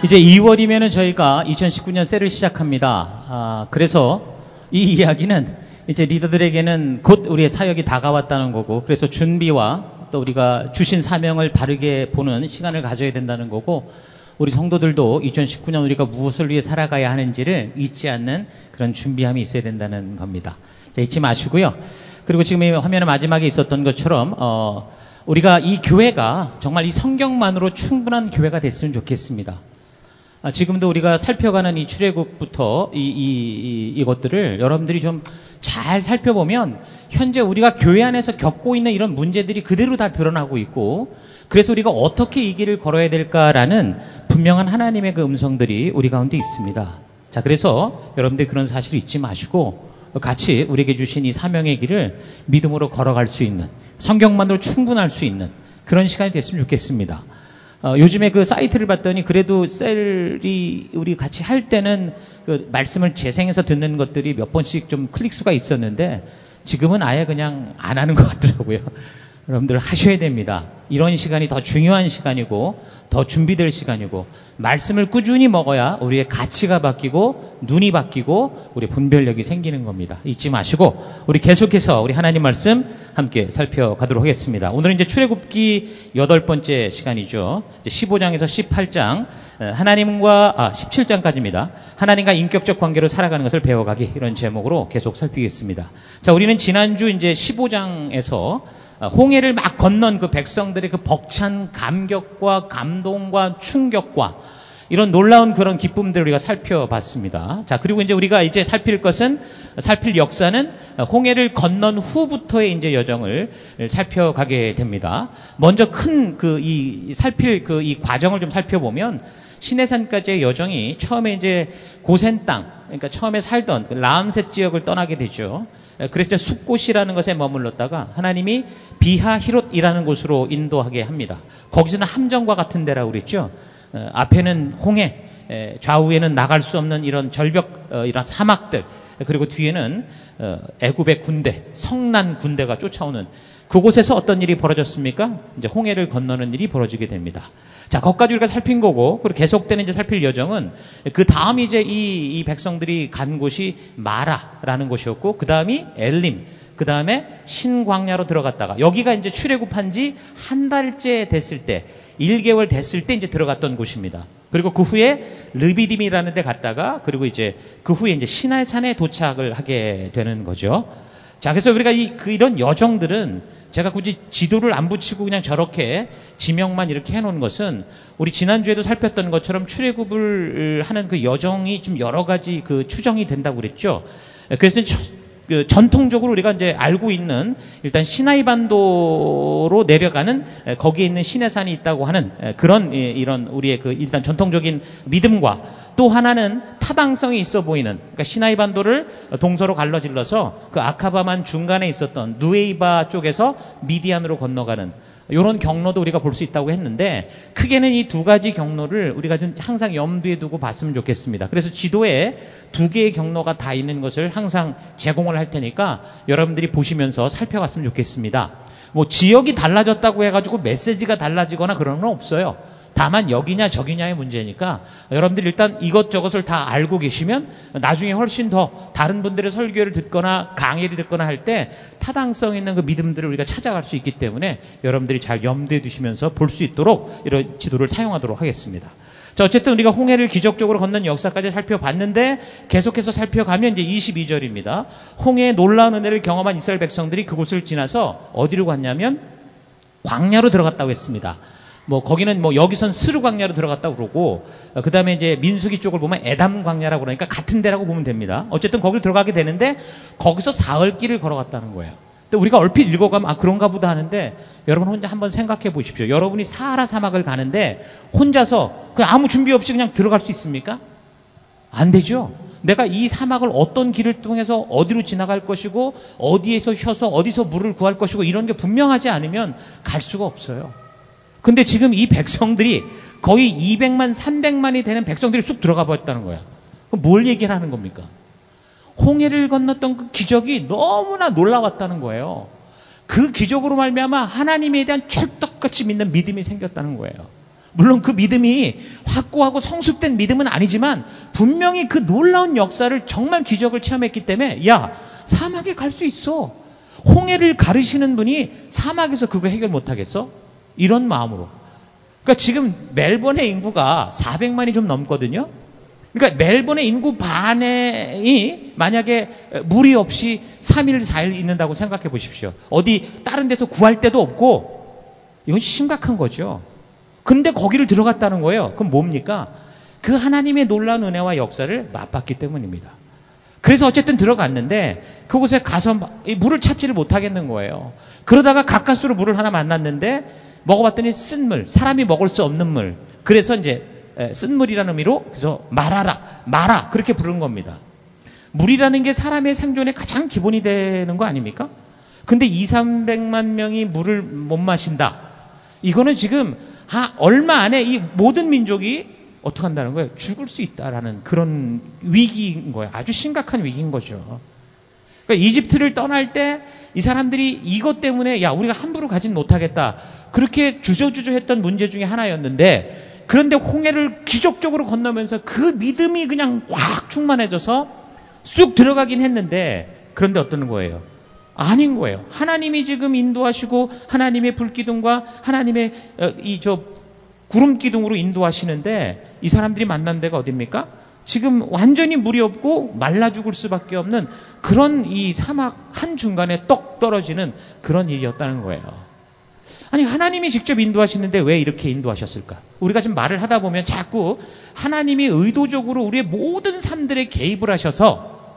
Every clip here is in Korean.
이제 2월이면은 저희가 2019년 셀을 시작합니다. 그래서 이 이야기는 이제 리더들에게는 곧 우리의 사역이 다가왔다는 거고, 그래서 준비와 또 우리가 주신 사명을 바르게 보는 시간을 가져야 된다는 거고, 우리 성도들도 2019년 우리가 무엇을 위해 살아가야 하는지를 잊지 않는 그런 준비함이 있어야 된다는 겁니다. 자, 잊지 마시고요. 그리고 지금 이 화면의 마지막에 있었던 것처럼 우리가 이 교회가 정말 이 성경만으로 충분한 교회가 됐으면 좋겠습니다. 지금도 우리가 살펴가는 이 출애굽부터 이것들을 여러분들이 좀 잘 살펴보면 현재 우리가 교회 안에서 겪고 있는 이런 문제들이 그대로 다 드러나고 있고, 그래서 우리가 어떻게 이 길을 걸어야 될까라는 분명한 하나님의 그 음성들이 우리 가운데 있습니다. 자, 그래서 여러분들이 그런 사실을 잊지 마시고 같이 우리에게 주신 이 사명의 길을 믿음으로 걸어갈 수 있는, 성경만으로 충분할 수 있는 그런 시간이 됐으면 좋겠습니다. 요즘에 그 사이트를 봤더니 그래도 셀이 우리 같이 할 때는 그 말씀을 재생해서 듣는 것들이 몇 번씩 좀 클릭수가 있었는데 지금은 아예 그냥 안 하는 것 같더라고요. 여러분들 하셔야 됩니다. 이런 시간이 더 중요한 시간이고 더 준비될 시간이고, 말씀을 꾸준히 먹어야 우리의 가치가 바뀌고 눈이 바뀌고 우리 분별력이 생기는 겁니다. 잊지 마시고 우리 계속해서 우리 하나님 말씀 함께 살펴가도록 하겠습니다. 오늘은 이제 출애굽기 8번째 시간이죠. 15장에서 18장 하나님과 17장까지입니다. 하나님과 인격적 관계로 살아가는 것을 배워가기, 이런 제목으로 계속 살피겠습니다. 자, 우리는 지난주 이제 15장에서 홍해를 막 건넌 그 백성들의 그 벅찬 감격과 감동과 충격과 이런 놀라운 그런 기쁨들을 우리가 살펴봤습니다. 자, 그리고 이제 우리가 이제 살필 역사는 홍해를 건넌 후부터의 이제 여정을 살펴가게 됩니다. 먼저 큰 살필 이 과정을 좀 살펴보면, 시내산까지의 여정이 처음에 이제 고센 땅, 그러니까 처음에 살던 그 라암셋 지역을 떠나게 되죠. 그래서 숫곳이라는 것에 머물렀다가 하나님이 비하히롯이라는 곳으로 인도하게 합니다. 거기서는 함정과 같은 데라고 그랬죠. 앞에는 홍해, 좌우에는 나갈 수 없는 이런 절벽, 이런 사막들, 그리고 뒤에는 애굽의 군대, 성난 군대가 쫓아오는 그곳에서 어떤 일이 벌어졌습니까? 이제 홍해를 건너는 일이 벌어지게 됩니다. 자, 거기까지 우리가 살핀 거고, 그리고 계속되는 이제 살필 여정은 그 다음 이제 이 백성들이 간 곳이 마라라는 곳이었고, 그 다음이 엘림, 그 다음에 신광야로 들어갔다가, 여기가 이제 출애굽한 지 한 달째 됐을 때, 1개월 됐을 때 이제 들어갔던 곳입니다. 그리고 그 후에 르비딤이라는 데 갔다가, 그리고 이제 그 후에 이제 시내산에 도착을 하게 되는 거죠. 자, 그래서 우리가 이런 여정들은 제가 굳이 지도를 안 붙이고 그냥 저렇게 지명만 이렇게 해놓은 것은, 우리 지난주에도 살폈던 것처럼 출애굽을 하는 그 여정이 좀 여러 가지 그 추정이 된다고 그랬죠. 그래서 전통적으로 우리가 이제 알고 있는, 일단 시나이 반도로 내려가는, 거기에 있는 시내산이 있다고 하는 그런 이런 우리의 그 일단 전통적인 믿음과, 또 하나는 타당성이 있어 보이는, 그러니까 시나이 반도를 동서로 갈라질러서 그 아카바만 중간에 있었던 누에이바 쪽에서 미디안으로 건너가는 이런 경로도 우리가 볼 수 있다고 했는데, 크게는 이 두 가지 경로를 우리가 좀 항상 염두에 두고 봤으면 좋겠습니다. 그래서 지도에 2개의 경로가 다 있는 것을 항상 제공을 할 테니까 여러분들이 보시면서 살펴봤으면 좋겠습니다. 뭐 지역이 달라졌다고 해가지고 메시지가 달라지거나 그런 건 없어요. 다만 여기냐 저기냐의 문제니까 여러분들이 일단 이것저것을 다 알고 계시면 나중에 훨씬 더 다른 분들의 설교를 듣거나 강의를 듣거나 할 때 타당성 있는 그 믿음들을 우리가 찾아갈 수 있기 때문에 여러분들이 잘 염두에 두시면서 볼 수 있도록 이런 지도를 사용하도록 하겠습니다. 자, 어쨌든 우리가 홍해를 기적적으로 건넌 역사까지 살펴봤는데, 계속해서 살펴가면 이제 22절입니다. 홍해의 놀라운 은혜를 경험한 이스라엘 백성들이 그곳을 지나서 어디로 갔냐면 광야로 들어갔다고 했습니다. 거기는 여기선 스루 광야로 들어갔다고 그러고, 그 다음에 이제 민수기 쪽을 보면 에담 광야라고 그러니까 같은 데라고 보면 됩니다. 어쨌든 거기로 들어가게 되는데, 거기서 사흘길을 걸어갔다는 거예요. 근데 우리가 얼핏 읽어가면 그런가 보다 하는데, 여러분 혼자 한번 생각해 보십시오. 여러분이 사하라 사막을 가는데 혼자서 그냥 아무 준비 없이 그냥 들어갈 수 있습니까? 안 되죠. 내가 이 사막을 어떤 길을 통해서 어디로 지나갈 것이고, 어디에서 쉬어서 어디서 물을 구할 것이고, 이런 게 분명하지 않으면 갈 수가 없어요. 근데 지금 이 백성들이 거의 200만, 300만이 되는 백성들이 쑥 들어가 버렸다는 거야. 그럼 뭘 얘기를 하는 겁니까? 홍해를 건넜던 그 기적이 너무나 놀라웠다는 거예요. 그 기적으로 말미암아 하나님에 대한 철떡같이 믿는 믿음이 생겼다는 거예요. 물론 그 믿음이 확고하고 성숙된 믿음은 아니지만 분명히 그 놀라운 역사를 정말 기적을 체험했기 때문에 야, 사막에 갈 수 있어. 홍해를 가르시는 분이 사막에서 그거 해결 못하겠어? 이런 마음으로. 그러니까 지금 멜번의 인구가 400만이 좀 넘거든요. 그러니까 멜번의 인구 반이 만약에 물이 없이 3일, 4일 있는다고 생각해 보십시오. 어디 다른 데서 구할 데도 없고 이건 심각한 거죠. 근데 거기를 들어갔다는 거예요. 그럼 뭡니까? 그 하나님의 놀라운 은혜와 역사를 맛봤기 때문입니다. 그래서 어쨌든 들어갔는데 그곳에 가서 물을 찾지를 못하겠는 거예요. 그러다가 가까스로 물을 하나 만났는데 먹어봤더니 쓴물, 사람이 먹을 수 없는 물. 그래서 이제 쓴물이라는 의미로 그래서 마라 그렇게 부르는 겁니다. 물이라는 게 사람의 생존의 가장 기본이 되는 거 아닙니까? 근데 200~300만 명이 물을 못 마신다. 이거는 지금 얼마 안에 이 모든 민족이 어떻게 한다는 거예요? 죽을 수 있다라는 그런 위기인 거예요. 아주 심각한 위기인 거죠. 그러니까 이집트를 떠날 때 이 사람들이 이것 때문에 야, 우리가 함부로 가진 못하겠다. 그렇게 주저주저했던 문제 중에 하나였는데 그런데 홍해를 기적적으로 건너면서 그 믿음이 그냥 확 충만해져서 쑥 들어가긴 했는데 그런데 어떤 거예요? 아닌 거예요. 하나님이 지금 인도하시고 하나님의 불기둥과 하나님의 구름 기둥으로 인도하시는데 이 사람들이 만난 데가 어딥니까? 지금 완전히 물이 없고 말라 죽을 수밖에 없는 그런 이 사막 한중간에 떡 떨어지는 그런 일이었다는 거예요. 아니, 하나님이 직접 인도하시는데 왜 이렇게 인도하셨을까? 우리가 지금 말을 하다 보면 자꾸 하나님이 의도적으로 우리의 모든 삶들에 개입을 하셔서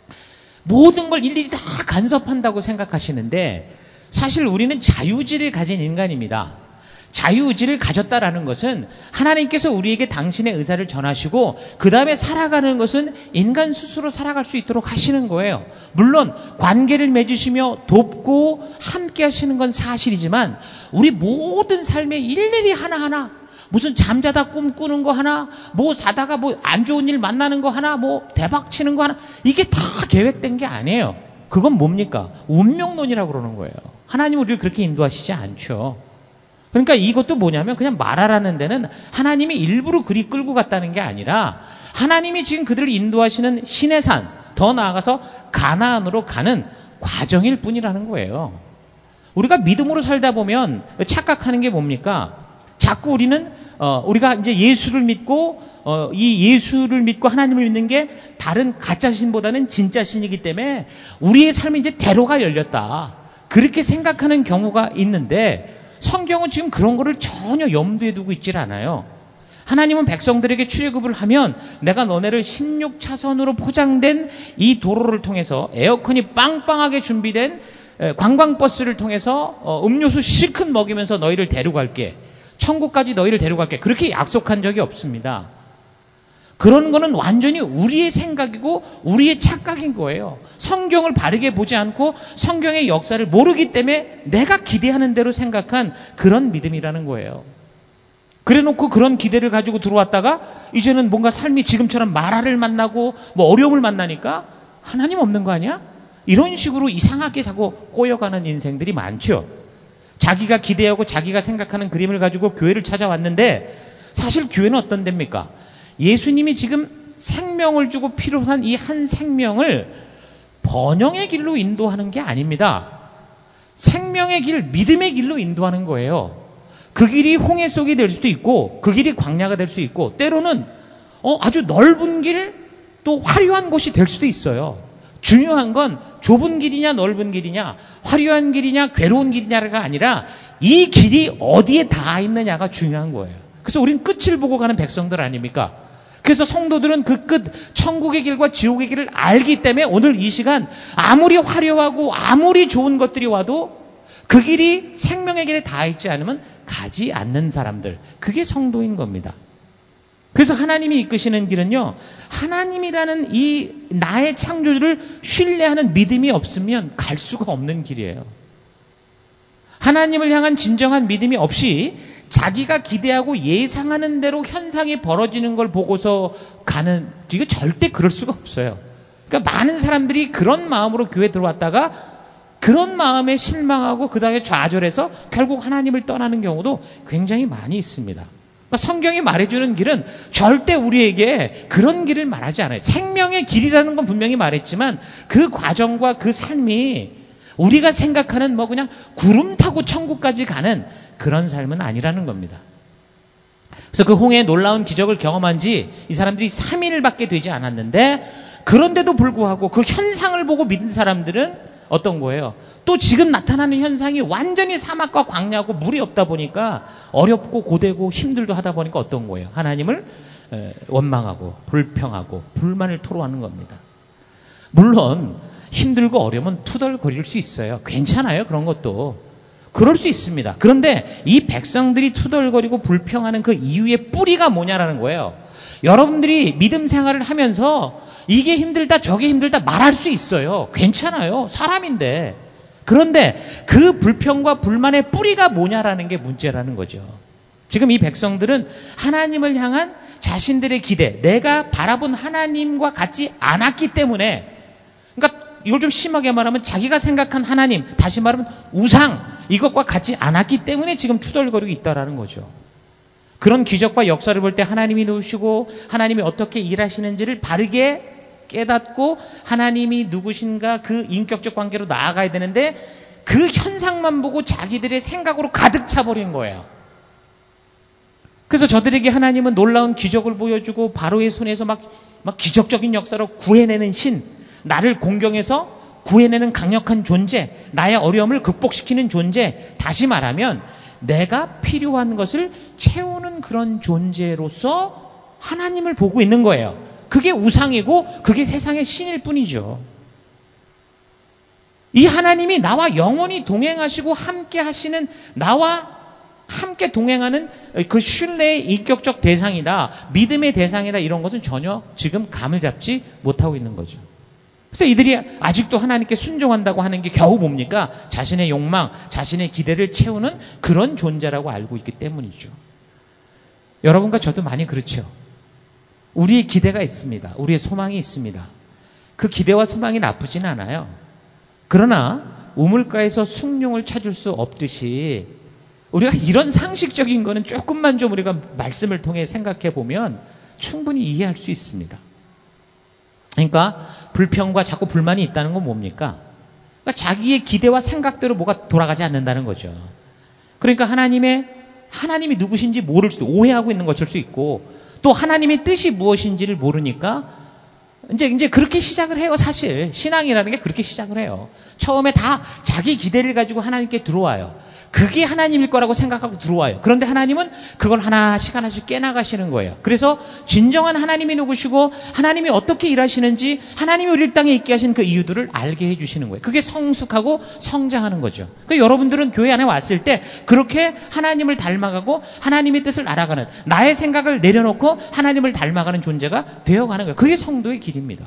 모든 걸 일일이 다 간섭한다고 생각하시는데 사실 우리는 자유의지를 가진 인간입니다. 자유의지를 가졌다라는 것은 하나님께서 우리에게 당신의 의사를 전하시고 그 다음에 살아가는 것은 인간 스스로 살아갈 수 있도록 하시는 거예요. 물론 관계를 맺으시며 돕고 함께 하시는 건 사실이지만 우리 모든 삶에 일일이 하나하나 무슨 잠자다 꿈꾸는 거 하나, 뭐 사다가 뭐 안 좋은 일 만나는 거 하나, 뭐 대박 치는 거 하나, 이게 다 계획된 게 아니에요. 그건 뭡니까? 운명론이라고 그러는 거예요. 하나님 우리를 그렇게 인도하시지 않죠. 그러니까 이것도 뭐냐면 그냥 마라라는 데는 하나님이 일부러 그리 끌고 갔다는 게 아니라 하나님이 지금 그들을 인도하시는 신의 산, 더 나아가서 가나안으로 가는 과정일 뿐이라는 거예요. 우리가 믿음으로 살다 보면 착각하는 게 뭡니까? 자꾸 우리는 우리가 이제 예수를 믿고 이 예수를 믿고 하나님을 믿는 게 다른 가짜 신보다는 진짜 신이기 때문에 우리의 삶이 이제 대로가 열렸다. 그렇게 생각하는 경우가 있는데 성경은 지금 그런 거를 전혀 염두에 두고 있질 않아요. 하나님은 백성들에게 출애굽을 하면 내가 너네를 16차선으로 포장된 이 도로를 통해서 에어컨이 빵빵하게 준비된 관광버스를 통해서 음료수 실컷 먹이면서 너희를 데려갈게. 천국까지 너희를 데려갈게. 그렇게 약속한 적이 없습니다. 그런 거는 완전히 우리의 생각이고 우리의 착각인 거예요. 성경을 바르게 보지 않고 성경의 역사를 모르기 때문에 내가 기대하는 대로 생각한 그런 믿음이라는 거예요. 그래놓고 그런 기대를 가지고 들어왔다가 이제는 뭔가 삶이 지금처럼 마라를 만나고 뭐 어려움을 만나니까 하나님 없는 거 아니야? 이런 식으로 이상하게 자꾸 꼬여가는 인생들이 많죠. 자기가 기대하고 자기가 생각하는 그림을 가지고 교회를 찾아왔는데 사실 교회는 어떤 데입니까? 예수님이 지금 생명을 주고 필요한 이 한 생명을 번영의 길로 인도하는 게 아닙니다. 생명의 길, 믿음의 길로 인도하는 거예요. 그 길이 홍해 속이 될 수도 있고 그 길이 광야가 될 수 있고 때로는 아주 넓은 길, 또 화려한 곳이 될 수도 있어요. 중요한 건 좁은 길이냐 넓은 길이냐 화려한 길이냐 괴로운 길이냐가 아니라 이 길이 어디에 닿아 있느냐가 중요한 거예요. 그래서 우린 끝을 보고 가는 백성들 아닙니까? 그래서 성도들은 그 끝, 천국의 길과 지옥의 길을 알기 때문에 오늘 이 시간 아무리 화려하고 아무리 좋은 것들이 와도 그 길이 생명의 길에 닿아 있지 않으면 가지 않는 사람들, 그게 성도인 겁니다. 그래서 하나님이 이끄시는 길은요, 하나님이라는 이 나의 창조주를 신뢰하는 믿음이 없으면 갈 수가 없는 길이에요. 하나님을 향한 진정한 믿음이 없이 자기가 기대하고 예상하는 대로 현상이 벌어지는 걸 보고서 가는, 이거 절대 그럴 수가 없어요. 그러니까 많은 사람들이 그런 마음으로 교회에 들어왔다가 그런 마음에 실망하고 그 다음에 좌절해서 결국 하나님을 떠나는 경우도 굉장히 많이 있습니다. 그러니까 성경이 말해주는 길은 절대 우리에게 그런 길을 말하지 않아요. 생명의 길이라는 건 분명히 말했지만 그 과정과 그 삶이 우리가 생각하는 뭐 그냥 구름 타고 천국까지 가는 그런 삶은 아니라는 겁니다. 그래서 그 홍해의 놀라운 기적을 경험한 지 이 사람들이 3일밖에 되지 않았는데, 그런데도 불구하고 그 현상을 보고 믿은 사람들은 어떤 거예요? 또 지금 나타나는 현상이 완전히 사막과 광야고 물이 없다 보니까 어렵고 고되고 힘들도 하다 보니까 어떤 거예요? 하나님을 원망하고 불평하고 불만을 토로하는 겁니다. 물론 힘들고 어려우면 투덜거릴 수 있어요. 괜찮아요, 그런 것도. 그럴 수 있습니다. 그런데 이 백성들이 투덜거리고 불평하는 그 이유의 뿌리가 뭐냐라는 거예요. 여러분들이 믿음 생활을 하면서 이게 힘들다 저게 힘들다 말할 수 있어요. 괜찮아요. 사람인데. 그런데 그 불평과 불만의 뿌리가 뭐냐라는 게 문제라는 거죠. 지금 이 백성들은 하나님을 향한 자신들의 기대, 내가 바라본 하나님과 같지 않았기 때문에, 그러니까 이걸 좀 심하게 말하면 자기가 생각한 하나님, 다시 말하면 우상, 이것과 같지 않았기 때문에 지금 투덜거리고 있다라는 거죠. 그런 기적과 역사를 볼 때 하나님이 누구시고 하나님이 어떻게 일하시는지를 바르게 깨닫고 하나님이 누구신가 그 인격적 관계로 나아가야 되는데, 그 현상만 보고 자기들의 생각으로 가득 차버린 거예요. 그래서 저들에게 하나님은 놀라운 기적을 보여주고 바로의 손에서 막 기적적인 역사로 구해내는 신, 나를 공경해서 구해내는 강력한 존재, 나의 어려움을 극복시키는 존재, 다시 말하면 내가 필요한 것을 채우는 그런 존재로서 하나님을 보고 있는 거예요. 그게 우상이고 그게 세상의 신일 뿐이죠. 이 하나님이 나와 영원히 동행하시고 함께 하시는, 나와 함께 동행하는 그 신뢰의 인격적 대상이다, 믿음의 대상이다, 이런 것은 전혀 지금 감을 잡지 못하고 있는 거죠. 그래서 이들이 아직도 하나님께 순종한다고 하는 게 겨우 뭡니까? 자신의 욕망, 자신의 기대를 채우는 그런 존재라고 알고 있기 때문이죠. 여러분과 저도 많이 그렇죠. 우리의 기대가 있습니다. 우리의 소망이 있습니다. 그 기대와 소망이 나쁘진 않아요. 그러나 우물가에서 숭늉을 찾을 수 없듯이 우리가 이런 상식적인 거는 조금만 좀 우리가 말씀을 통해 생각해 보면 충분히 이해할 수 있습니다. 그러니까 불평과 자꾸 불만이 있다는 건 뭡니까? 그러니까 자기의 기대와 생각대로 뭐가 돌아가지 않는다는 거죠. 그러니까 하나님이 누구신지 모를 수도, 오해하고 있는 것일 수 있고, 또 하나님의 뜻이 무엇인지를 모르니까 이제 그렇게 시작을 해요. 사실 신앙이라는 게 그렇게 시작을 해요. 처음에 다 자기 기대를 가지고 하나님께 들어와요. 그게 하나님일 거라고 생각하고 들어와요. 그런데 하나님은 그걸 하나씩 깨나가시는 거예요. 그래서 진정한 하나님이 누구시고 하나님이 어떻게 일하시는지, 하나님이 우리 땅에 있게 하신 그 이유들을 알게 해주시는 거예요. 그게 성숙하고 성장하는 거죠. 그러니까 여러분들은 교회 안에 왔을 때 그렇게 하나님을 닮아가고 하나님의 뜻을 알아가는, 나의 생각을 내려놓고 하나님을 닮아가는 존재가 되어가는 거예요. 그게 성도의 길입니다.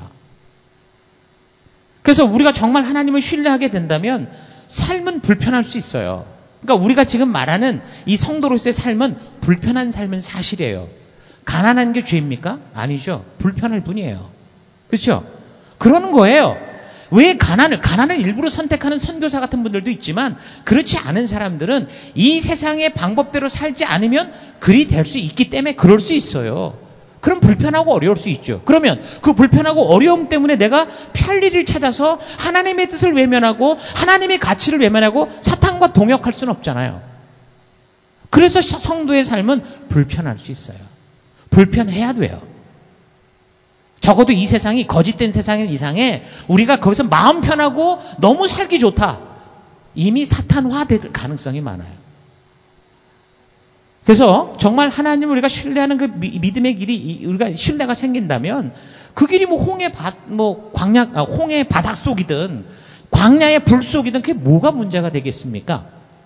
그래서 우리가 정말 하나님을 신뢰하게 된다면 삶은 불편할 수 있어요. 그러니까 우리가 지금 말하는 이 성도로서의 삶은 불편한 삶은 사실이에요. 가난한 게 죄입니까? 아니죠. 불편할 뿐이에요. 그렇죠? 그러는 거예요. 왜 가난을 일부러 선택하는 선교사 같은 분들도 있지만, 그렇지 않은 사람들은 이 세상의 방법대로 살지 않으면 그리 될 수 있기 때문에 그럴 수 있어요. 그럼 불편하고 어려울 수 있죠. 그러면 그 불편하고 어려움 때문에 내가 편리를 찾아서 하나님의 뜻을 외면하고 하나님의 가치를 외면하고 사탄과 동역할 수는 없잖아요. 그래서 성도의 삶은 불편할 수 있어요. 불편해야 돼요. 적어도 이 세상이 거짓된 세상인 이상에 우리가 거기서 마음 편하고 너무 살기 좋다, 이미 사탄화될 가능성이 많아요. 그래서 정말 하나님을 우리가 신뢰하는 그 믿음의 길이, 우리가 신뢰가 생긴다면 그 길이 홍해 바닥 속이든 광야의 불 속이든 그게 뭐가 문제가 되겠습니까?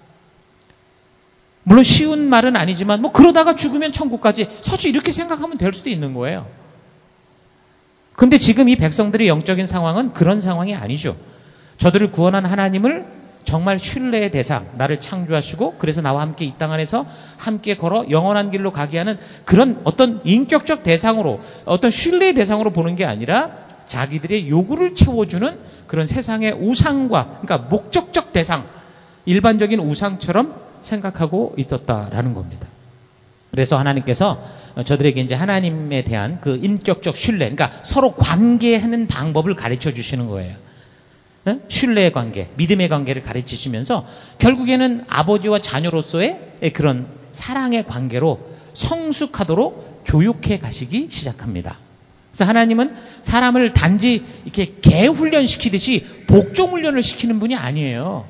물론 쉬운 말은 아니지만 그러다가 죽으면 천국까지, 솔직히 이렇게 생각하면 될 수도 있는 거예요. 근데 지금 이 백성들의 영적인 상황은 그런 상황이 아니죠. 저들을 구원한 하나님을 정말 신뢰의 대상, 나를 창조하시고 그래서 나와 함께 이 땅 안에서 함께 걸어 영원한 길로 가게 하는 그런 어떤 인격적 대상으로, 어떤 신뢰의 대상으로 보는 게 아니라 자기들의 요구를 채워주는 그런 세상의 우상과, 그러니까 목적적 대상, 일반적인 우상처럼 생각하고 있었다라는 겁니다. 그래서 하나님께서 저들에게 이제 하나님에 대한 그 인격적 신뢰, 그러니까 서로 관계하는 방법을 가르쳐 주시는 거예요. 신뢰의 관계, 믿음의 관계를 가르치시면서 결국에는 아버지와 자녀로서의 그런 사랑의 관계로 성숙하도록 교육해 가시기 시작합니다. 그래서 하나님은 사람을 단지 이렇게 개 훈련시키듯이 복종 훈련을 시키는 분이 아니에요.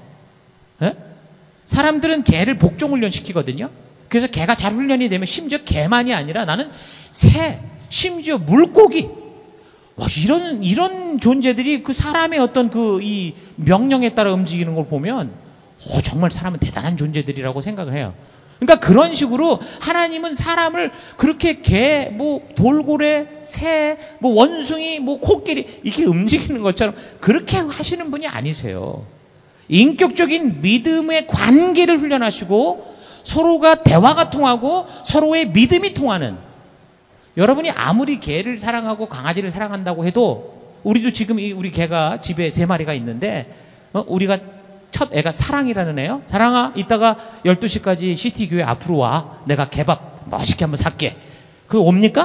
사람들은 개를 복종 훈련시키거든요. 그래서 개가 잘 훈련이 되면 심지어 개만이 아니라 나는 새, 심지어 물고기, 와, 이런 존재들이 그 사람의 어떤 이 명령에 따라 움직이는 걸 보면, 정말 사람은 대단한 존재들이라고 생각을 해요. 그러니까 그런 식으로 하나님은 사람을 그렇게 개, 돌고래, 새, 원숭이, 코끼리, 이렇게 움직이는 것처럼 그렇게 하시는 분이 아니세요. 인격적인 믿음의 관계를 훈련하시고 서로가 대화가 통하고 서로의 믿음이 통하는, 여러분이 아무리 개를 사랑하고 강아지를 사랑한다고 해도 우리도 지금 우리 개가 집에 3마리가 있는데 우리가 첫 애가 사랑이라는 애요. 사랑아, 이따가 12시까지 시티교회 앞으로 와. 내가 개밥 멋있게 한번 살게. 그거 옵니까?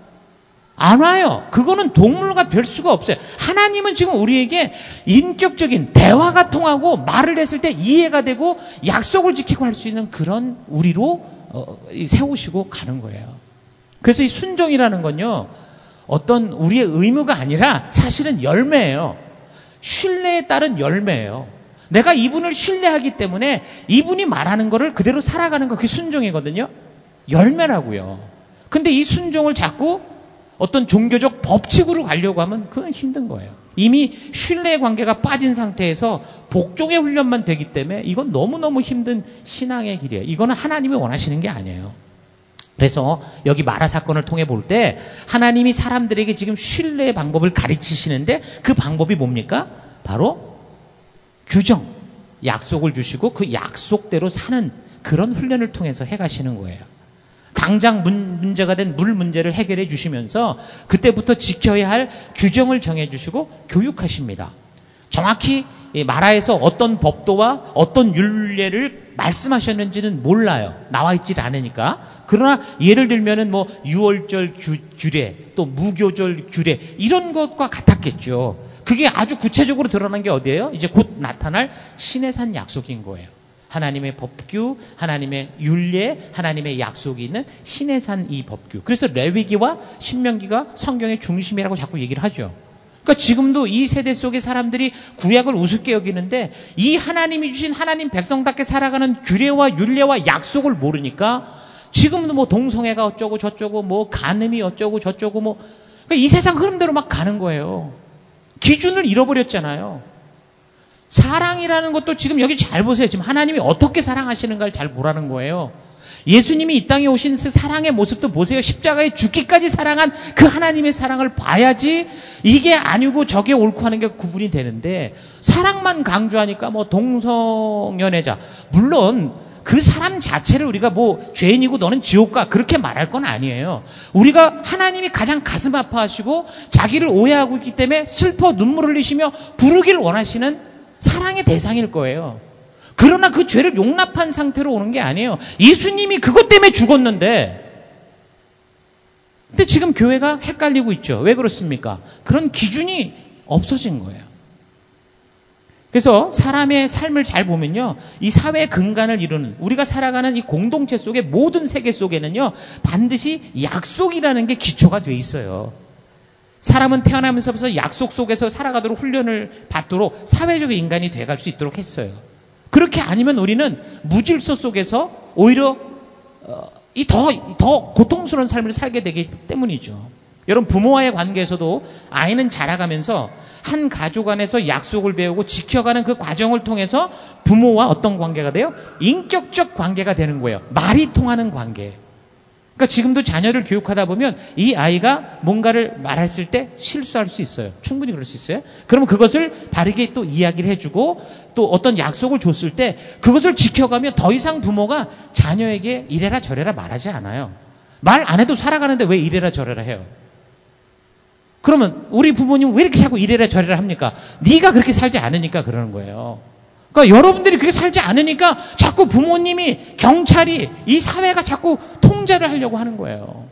안 와요. 그거는 동물과 될 수가 없어요. 하나님은 지금 우리에게 인격적인 대화가 통하고 말을 했을 때 이해가 되고 약속을 지키고 할 수 있는 그런 우리로 세우시고 가는 거예요. 그래서 이 순종이라는 건요, 어떤 우리의 의무가 아니라 사실은 열매예요. 신뢰에 따른 열매예요. 내가 이분을 신뢰하기 때문에 이분이 말하는 거를 그대로 살아가는 거, 그게 순종이거든요. 열매라고요. 근데 이 순종을 자꾸 어떤 종교적 법칙으로 가려고 하면 그건 힘든 거예요. 이미 신뢰의 관계가 빠진 상태에서 복종의 훈련만 되기 때문에 이건 너무너무 힘든 신앙의 길이에요. 이거는 하나님이 원하시는 게 아니에요. 그래서 여기 마라 사건을 통해 볼 때 하나님이 사람들에게 지금 신뢰의 방법을 가르치시는데 그 방법이 뭡니까? 바로 규정, 약속을 주시고 그 약속대로 사는 그런 훈련을 통해서 해가시는 거예요. 당장 문제가 된 물 문제를 해결해 주시면서 그때부터 지켜야 할 규정을 정해 주시고 교육하십니다. 정확히 마라에서 어떤 법도와 어떤 율례를 말씀하셨는지는 몰라요. 나와 있질 않으니까. 그러나 예를 들면은 유월절 규례, 또 무교절 규례, 이런 것과 같았겠죠. 그게 아주 구체적으로 드러난 게 어디예요? 이제 곧 나타날 시내산 약속인 거예요. 하나님의 법규, 하나님의 율례, 하나님의 약속이 있는 시내산 이 법규. 그래서 레위기와 신명기가 성경의 중심이라고 자꾸 얘기를 하죠. 그러니까 지금도 이 세대 속의 사람들이 구약을 우습게 여기는데 이 하나님이 주신 하나님 백성답게 살아가는 규례와 율례와 약속을 모르니까 지금도 동성애가 어쩌고 저쩌고 간음이 어쩌고 저쩌고 그러니까 이 세상 흐름대로 막 가는 거예요. 기준을 잃어버렸잖아요. 사랑이라는 것도 지금 여기 잘 보세요. 지금 하나님이 어떻게 사랑하시는가를 잘 보라는 거예요. 예수님이 이 땅에 오신 그 사랑의 모습도 보세요. 십자가에 죽기까지 사랑한 그 하나님의 사랑을 봐야지 이게 아니고 저게 옳고 하는 게 구분이 되는데, 사랑만 강조하니까 동성연애자, 물론 그 사람 자체를 우리가 죄인이고 너는 지옥 가 그렇게 말할 건 아니에요. 우리가 하나님이 가장 가슴 아파하시고 자기를 오해하고 있기 때문에 슬퍼 눈물 흘리시며 부르기를 원하시는 사랑의 대상일 거예요. 그러나 그 죄를 용납한 상태로 오는 게 아니에요. 예수님이 그것 때문에 죽었는데. 근데 지금 교회가 헷갈리고 있죠. 왜 그렇습니까? 그런 기준이 없어진 거예요. 그래서 사람의 삶을 잘 보면요, 이 사회의 근간을 이루는, 우리가 살아가는 이 공동체 속의 모든 세계 속에는요, 반드시 약속이라는 게 기초가 돼 있어요. 사람은 태어나면서부터 약속 속에서 살아가도록 훈련을 받도록 사회적 인간이 돼갈 수 있도록 했어요. 그렇게 아니면 우리는 무질서 속에서 오히려 더 고통스러운 삶을 살게 되기 때문이죠. 여러분, 부모와의 관계에서도 아이는 자라가면서 한 가족 안에서 약속을 배우고 지켜가는 그 과정을 통해서 부모와 어떤 관계가 돼요? 인격적 관계가 되는 거예요. 말이 통하는 관계. 그러니까 지금도 자녀를 교육하다 보면 이 아이가 뭔가를 말했을 때 실수할 수 있어요. 충분히 그럴 수 있어요. 그러면 그것을 바르게 또 이야기를 해주고 또 어떤 약속을 줬을 때 그것을 지켜가면 더 이상 부모가 자녀에게 이래라 저래라 말하지 않아요. 말 안 해도 살아가는데 왜 이래라 저래라 해요? 그러면 우리 부모님 왜 이렇게 자꾸 이래라 저래라 합니까? 네가 그렇게 살지 않으니까 그러는 거예요. 그러니까 여러분들이 그렇게 살지 않으니까 자꾸 부모님이, 경찰이, 이 사회가 자꾸 통제를 하려고 하는 거예요.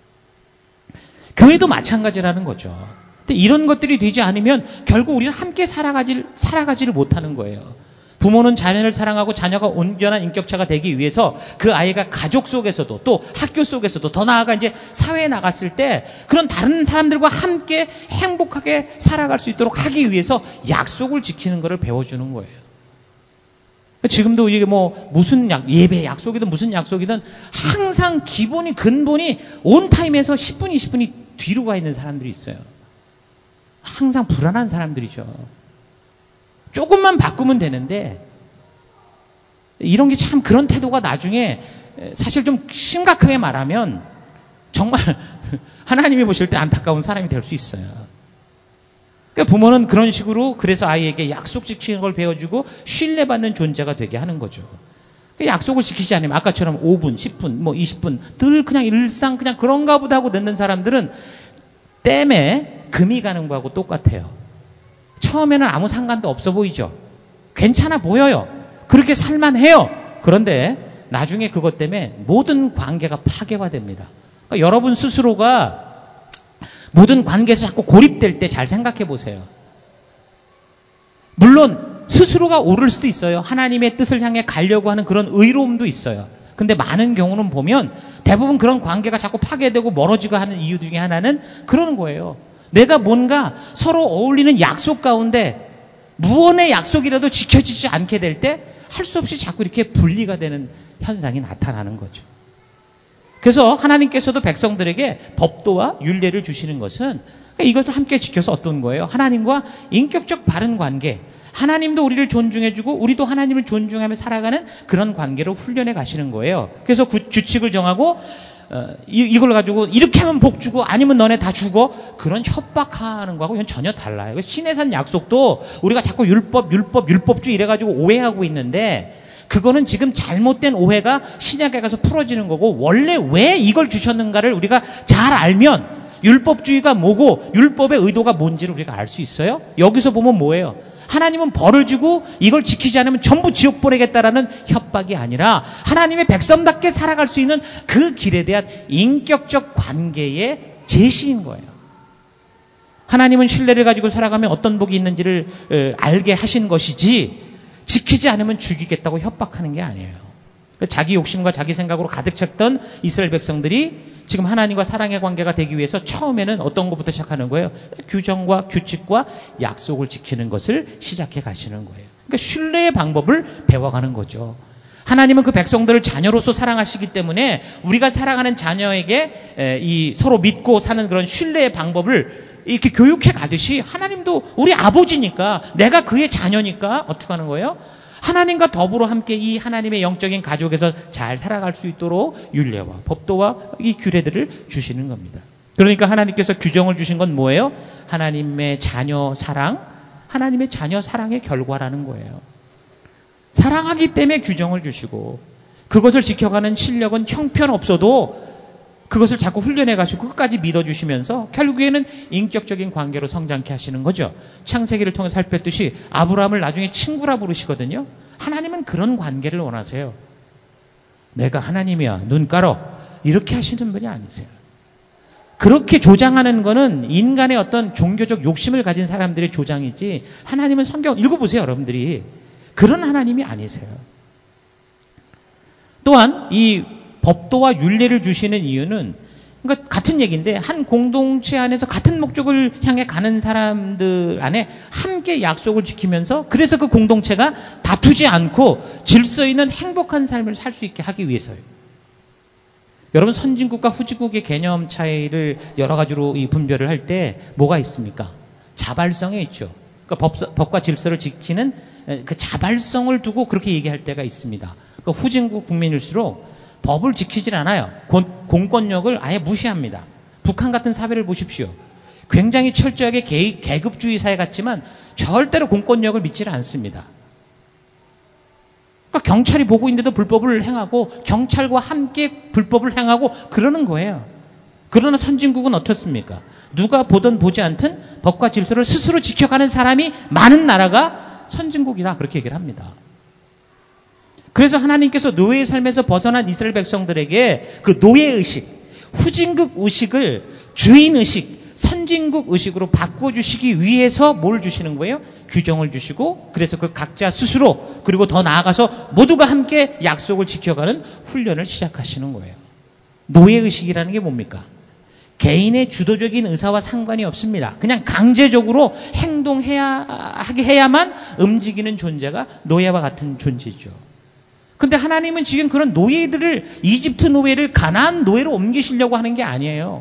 교회도 마찬가지라는 거죠. 근데 이런 것들이 되지 않으면 결국 우리는 함께 살아가지를 못하는 거예요. 부모는 자녀를 사랑하고 자녀가 온전한 인격체가 되기 위해서 그 아이가 가족 속에서도 또 학교 속에서도 더 나아가 이제 사회에 나갔을 때 그런 다른 사람들과 함께 행복하게 살아갈 수 있도록 하기 위해서 약속을 지키는 것을 배워주는 거예요. 지금도 이게 뭐 무슨 예배 약속이든 무슨 약속이든 항상 기본이 근본이 온타임에서 10분, 20분이 뒤로 가 있는 사람들이 있어요. 항상 불안한 사람들이죠. 조금만 바꾸면 되는데 이런 게 참 그런 태도가 나중에 사실 좀 심각하게 말하면 정말 하나님이 보실 때 안타까운 사람이 될 수 있어요. 그러니까 부모는 그런 식으로 그래서 아이에게 약속 지키는 걸 배워주고 신뢰받는 존재가 되게 하는 거죠. 약속을 지키지 않으면 아까처럼 5분, 10분, 뭐 20분 늘 그냥 일상 그냥 그런가 보다 하고 늦는 사람들은 땜에 금이 가는 거하고 똑같아요. 처음에는 아무 상관도 없어 보이죠. 괜찮아 보여요. 그렇게 살만해요. 그런데 나중에 그것 때문에 모든 관계가 파괴화됩니다. 그러니까 여러분 스스로가 모든 관계에서 자꾸 고립될 때 잘 생각해 보세요. 물론 스스로가 옳을 수도 있어요. 하나님의 뜻을 향해 가려고 하는 그런 의로움도 있어요. 근데 많은 경우는 보면 대부분 그런 관계가 자꾸 파괴되고 멀어지고 하는 이유 중에 하나는 그런 거예요. 내가 뭔가 서로 어울리는 약속 가운데 무언의 약속이라도 지켜지지 않게 될 때 할 수 없이 자꾸 이렇게 분리가 되는 현상이 나타나는 거죠. 그래서 하나님께서도 백성들에게 법도와 율례를 주시는 것은 이것을 함께 지켜서 어떤 거예요? 하나님과 인격적 바른 관계, 하나님도 우리를 존중해주고 우리도 하나님을 존중하며 살아가는 그런 관계로 훈련해 가시는 거예요. 그래서 규칙을 정하고 이걸 가지고 이렇게 하면 복 주고 아니면 너네 다 죽어, 그런 협박하는 거하고 이건 전혀 달라요. 신의 산 약속도 우리가 자꾸 율법주의 이래가지고 오해하고 있는데 그거는 지금 잘못된 오해가 신약에 가서 풀어지는 거고, 원래 왜 이걸 주셨는가를 우리가 잘 알면 율법주의가 뭐고 율법의 의도가 뭔지를 우리가 알 수 있어요. 여기서 보면 뭐예요? 하나님은 벌을 주고 이걸 지키지 않으면 전부 지옥 보내겠다라는 협박이 아니라 하나님의 백성답게 살아갈 수 있는 그 길에 대한 인격적 관계의 제시인 거예요. 하나님은 신뢰를 가지고 살아가면 어떤 복이 있는지를 알게 하신 것이지 지키지 않으면 죽이겠다고 협박하는 게 아니에요. 자기 욕심과 자기 생각으로 가득 찼던 이스라엘 백성들이 지금 하나님과 사랑의 관계가 되기 위해서 처음에는 어떤 것부터 시작하는 거예요? 규정과 규칙과 약속을 지키는 것을 시작해 가시는 거예요. 그러니까 신뢰의 방법을 배워가는 거죠. 하나님은 그 백성들을 자녀로서 사랑하시기 때문에 우리가 사랑하는 자녀에게 이 서로 믿고 사는 그런 신뢰의 방법을 이렇게 교육해 가듯이 하나님도 우리 아버지니까, 내가 그의 자녀니까 어떻게 하는 거예요? 하나님과 더불어 함께 이 하나님의 영적인 가족에서 잘 살아갈 수 있도록 율례와 법도와 이 규례들을 주시는 겁니다. 그러니까 하나님께서 규정을 주신 건 뭐예요? 하나님의 자녀 사랑, 하나님의 자녀 사랑의 결과라는 거예요. 사랑하기 때문에 규정을 주시고 그것을 지켜가는 실력은 형편없어도 그것을 자꾸 훈련해 가시고 끝까지 믿어주시면서 결국에는 인격적인 관계로 성장케 하시는 거죠. 창세기를 통해 살폈듯이 아브라함을 나중에 친구라 부르시거든요. 하나님은 그런 관계를 원하세요. 내가 하나님이야, 눈 깔어, 이렇게 하시는 분이 아니세요. 그렇게 조장하는 거는 인간의 어떤 종교적 욕심을 가진 사람들의 조장이지, 하나님은 성경 읽어보세요, 여러분들이. 그런 하나님이 아니세요. 또한 이 법도와 율례를 주시는 이유는, 그러니까 같은 얘기인데 한 공동체 안에서 같은 목적을 향해 가는 사람들 안에 함께 약속을 지키면서 그래서 그 공동체가 다투지 않고 질서 있는 행복한 삶을 살 수 있게 하기 위해서요. 여러분, 선진국과 후진국의 개념 차이를 여러 가지로 이 분별을 할 때 뭐가 있습니까? 자발성에 있죠. 그러니까 법과 질서를 지키는 그 자발성을 두고 그렇게 얘기할 때가 있습니다. 그러니까 후진국 국민일수록 법을 지키질 않아요. 공권력을 아예 무시합니다. 북한 같은 사회를 보십시오. 굉장히 철저하게 계급주의 사회 같지만 절대로 공권력을 믿지는 않습니다. 그러니까 경찰이 보고 있는데도 불법을 행하고 경찰과 함께 불법을 행하고 그러는 거예요. 그러나 선진국은 어떻습니까? 누가 보든 보지 않든 법과 질서를 스스로 지켜가는 사람이 많은 나라가 선진국이다. 그렇게 얘기를 합니다. 그래서 하나님께서 노예의 삶에서 벗어난 이스라엘 백성들에게 그 노예의식, 후진국 의식을 주인의식, 선진국 의식으로 바꿔주시기 위해서 뭘 주시는 거예요? 규정을 주시고, 그래서 그 각자 스스로, 그리고 더 나아가서 모두가 함께 약속을 지켜가는 훈련을 시작하시는 거예요. 노예의식이라는 게 뭡니까? 개인의 주도적인 의사와 상관이 없습니다. 그냥 강제적으로 행동하게 해야만 움직이는 존재가 노예와 같은 존재죠. 근데 하나님은 지금 그런 노예들을, 이집트 노예를 가나안 노예로 옮기시려고 하는 게 아니에요.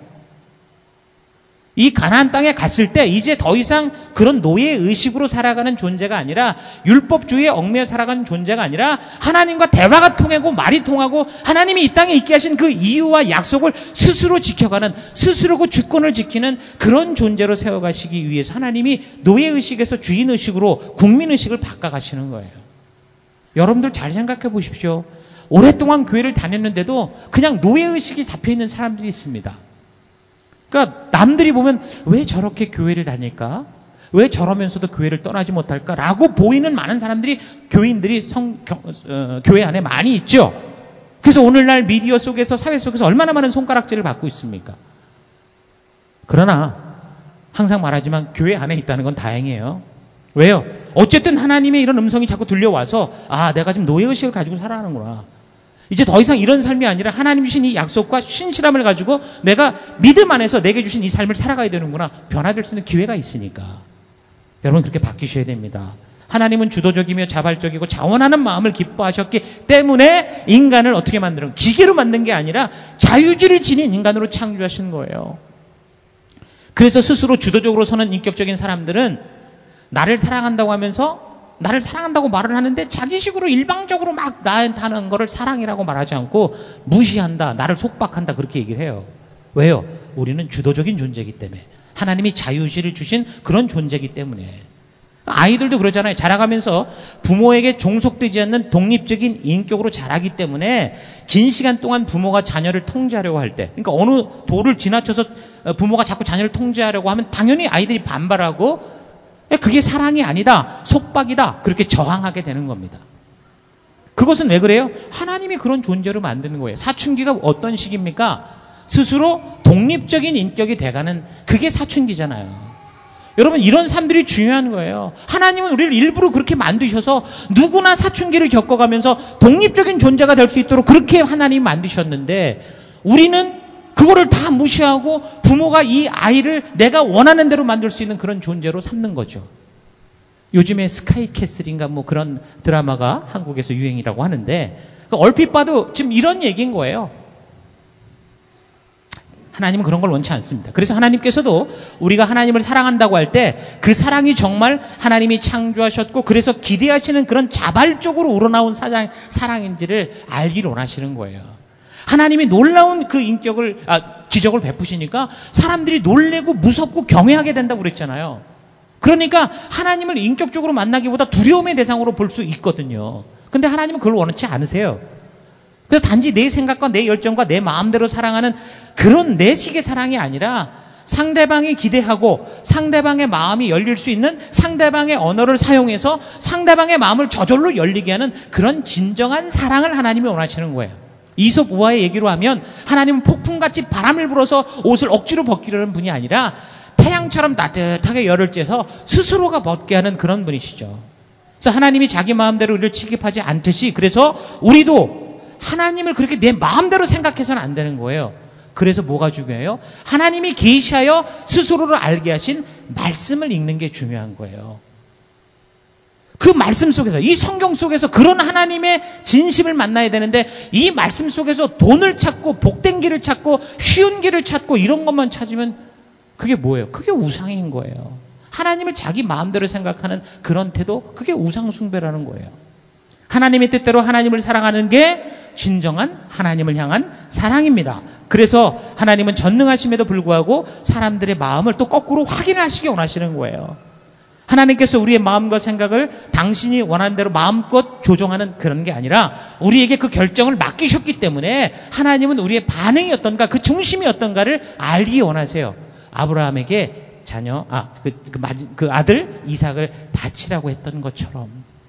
이 가나안 땅에 갔을 때 이제 더 이상 그런 노예 의식으로 살아가는 존재가 아니라, 율법주의에 얽매여 살아가는 존재가 아니라, 하나님과 대화가 통하고 말이 통하고 하나님이 이 땅에 있게 하신 그 이유와 약속을 스스로 지켜가는, 스스로 그 주권을 지키는 그런 존재로 세워가시기 위해서 하나님이 노예 의식에서 주인 의식으로 국민 의식을 바꿔가시는 거예요. 여러분들 잘 생각해 보십시오. 오랫동안 교회를 다녔는데도 그냥 노예 의식이 잡혀있는 사람들이 있습니다. 그러니까 남들이 보면 왜 저렇게 교회를 다닐까? 왜 저러면서도 교회를 떠나지 못할까? 라고 보이는 많은 사람들이, 교인들이 교회 안에 많이 있죠. 그래서 오늘날 미디어 속에서, 사회 속에서 얼마나 많은 손가락질을 받고 있습니까? 그러나 항상 말하지만 교회 안에 있다는 건 다행이에요. 왜요? 어쨌든 하나님의 이런 음성이 자꾸 들려와서, 아, 내가 지금 노예의식을 가지고 살아가는구나. 이제 더 이상 이런 삶이 아니라 하나님 주신 이 약속과 신실함을 가지고 내가 믿음 안에서 내게 주신 이 삶을 살아가야 되는구나. 변화될 수 있는 기회가 있으니까. 여러분 그렇게 바뀌셔야 됩니다. 하나님은 주도적이며 자발적이고 자원하는 마음을 기뻐하셨기 때문에 인간을 어떻게 만드는, 기계로 만든 게 아니라 자유지를 지닌 인간으로 창조하신 거예요. 그래서 스스로 주도적으로 서는 인격적인 사람들은 나를 사랑한다고 하면서, 나를 사랑한다고 말을 하는데 자기식으로 일방적으로 막 나한테 하는 거를 사랑이라고 말하지 않고 무시한다, 나를 속박한다, 그렇게 얘기를 해요. 왜요? 우리는 주도적인 존재이기 때문에, 하나님이 자유의지를 주신 그런 존재이기 때문에. 아이들도 그러잖아요. 자라가면서 부모에게 종속되지 않는 독립적인 인격으로 자라기 때문에 긴 시간 동안 부모가 자녀를 통제하려고 할 때, 그러니까 어느 도를 지나쳐서 부모가 자꾸 자녀를 통제하려고 하면 당연히 아이들이 반발하고, 그게 사랑이 아니다, 속박이다, 그렇게 저항하게 되는 겁니다. 그것은 왜 그래요? 하나님이 그런 존재로 만드는 거예요. 사춘기가 어떤 시기입니까? 스스로 독립적인 인격이 돼가는, 그게 사춘기잖아요. 여러분 이런 삶들이 중요한 거예요. 하나님은 우리를 일부러 그렇게 만드셔서 누구나 사춘기를 겪어가면서 독립적인 존재가 될 수 있도록 그렇게 하나님이 만드셨는데, 우리는 그거를 다 무시하고 부모가 이 아이를 내가 원하는 대로 만들 수 있는 그런 존재로 삼는 거죠. 요즘에 스카이캐슬인가 뭐 그런 드라마가 한국에서 유행이라고 하는데, 얼핏 봐도 지금 이런 얘기인 거예요. 하나님은 그런 걸 원치 않습니다. 그래서 하나님께서도 우리가 하나님을 사랑한다고 할 때 그 사랑이 정말 하나님이 창조하셨고, 그래서 기대하시는 그런 자발적으로 우러나온 사랑인지를 알기를 원하시는 거예요. 하나님이 놀라운 그 기적을 베푸시니까 사람들이 놀래고 무섭고 경외하게 된다고 그랬잖아요. 그러니까 하나님을 인격적으로 만나기보다 두려움의 대상으로 볼 수 있거든요. 근데 하나님은 그걸 원치 않으세요. 그래서 단지 내 생각과 내 열정과 내 마음대로 사랑하는 그런 내식의 사랑이 아니라, 상대방이 기대하고 상대방의 마음이 열릴 수 있는, 상대방의 언어를 사용해서 상대방의 마음을 저절로 열리게 하는 그런 진정한 사랑을 하나님이 원하시는 거예요. 이솝 우화의 얘기로 하면 하나님은 폭풍같이 바람을 불어서 옷을 억지로 벗기려는 분이 아니라 태양처럼 따뜻하게 열을 쬐서 스스로가 벗게 하는 그런 분이시죠. 그래서 하나님이 자기 마음대로 우리를 취급하지 않듯이, 그래서 우리도 하나님을 그렇게 내 마음대로 생각해서는 안 되는 거예요. 그래서 뭐가 중요해요? 하나님이 계시하여 스스로를 알게 하신 말씀을 읽는 게 중요한 거예요. 그 말씀 속에서, 이 성경 속에서 그런 하나님의 진심을 만나야 되는데, 이 말씀 속에서 돈을 찾고 복된 길을 찾고 쉬운 길을 찾고 이런 것만 찾으면 그게 뭐예요? 그게 우상인 거예요. 하나님을 자기 마음대로 생각하는 그런 태도, 그게 우상 숭배라는 거예요. 하나님의 뜻대로 하나님을 사랑하는 게 진정한 하나님을 향한 사랑입니다. 그래서 하나님은 전능하심에도 불구하고 사람들의 마음을 또 거꾸로 확인하시기 원하시는 거예요. 하나님께서 우리의 마음과 생각을 당신이 원하는 대로 마음껏 조종하는 그런 게 아니라 우리에게 그 결정을 맡기셨기 때문에 하나님은 우리의 반응이 어떤가, 그 중심이 어떤가를 알기 원하세요. 아브라함에게 그 아들 이삭을 바치라고 했던 것처럼.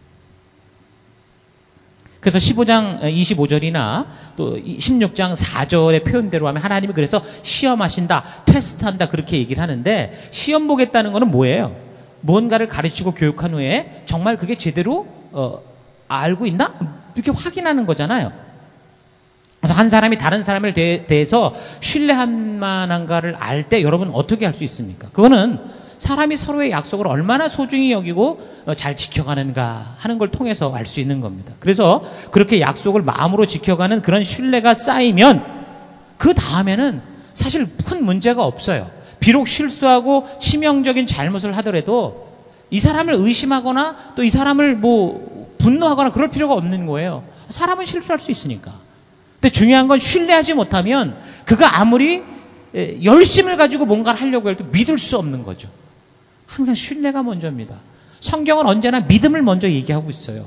그래서 15장 25절이나 또 16장 4절의 표현대로 하면 하나님이 그래서 시험하신다, 테스트한다 그렇게 얘기를 하는데, 시험 보겠다는 거는 뭐예요? 뭔가를 가르치고 교육한 후에 정말 그게 제대로 알고 있나? 이렇게 확인하는 거잖아요. 그래서 한 사람이 다른 사람을 대해서 신뢰할 만한가를 알 때 여러분 어떻게 할 수 있습니까? 그거는 사람이 서로의 약속을 얼마나 소중히 여기고 잘 지켜가는가 하는 걸 통해서 알 수 있는 겁니다. 그래서 그렇게 약속을 마음으로 지켜가는 그런 신뢰가 쌓이면 그 다음에는 사실 큰 문제가 없어요. 비록 실수하고 치명적인 잘못을 하더라도 이 사람을 의심하거나 또 이 사람을 분노하거나 그럴 필요가 없는 거예요. 사람은 실수할 수 있으니까. 근데 중요한 건 신뢰하지 못하면 그가 아무리 열심을 가지고 뭔가를 하려고 해도 믿을 수 없는 거죠. 항상 신뢰가 먼저입니다. 성경은 언제나 믿음을 먼저 얘기하고 있어요.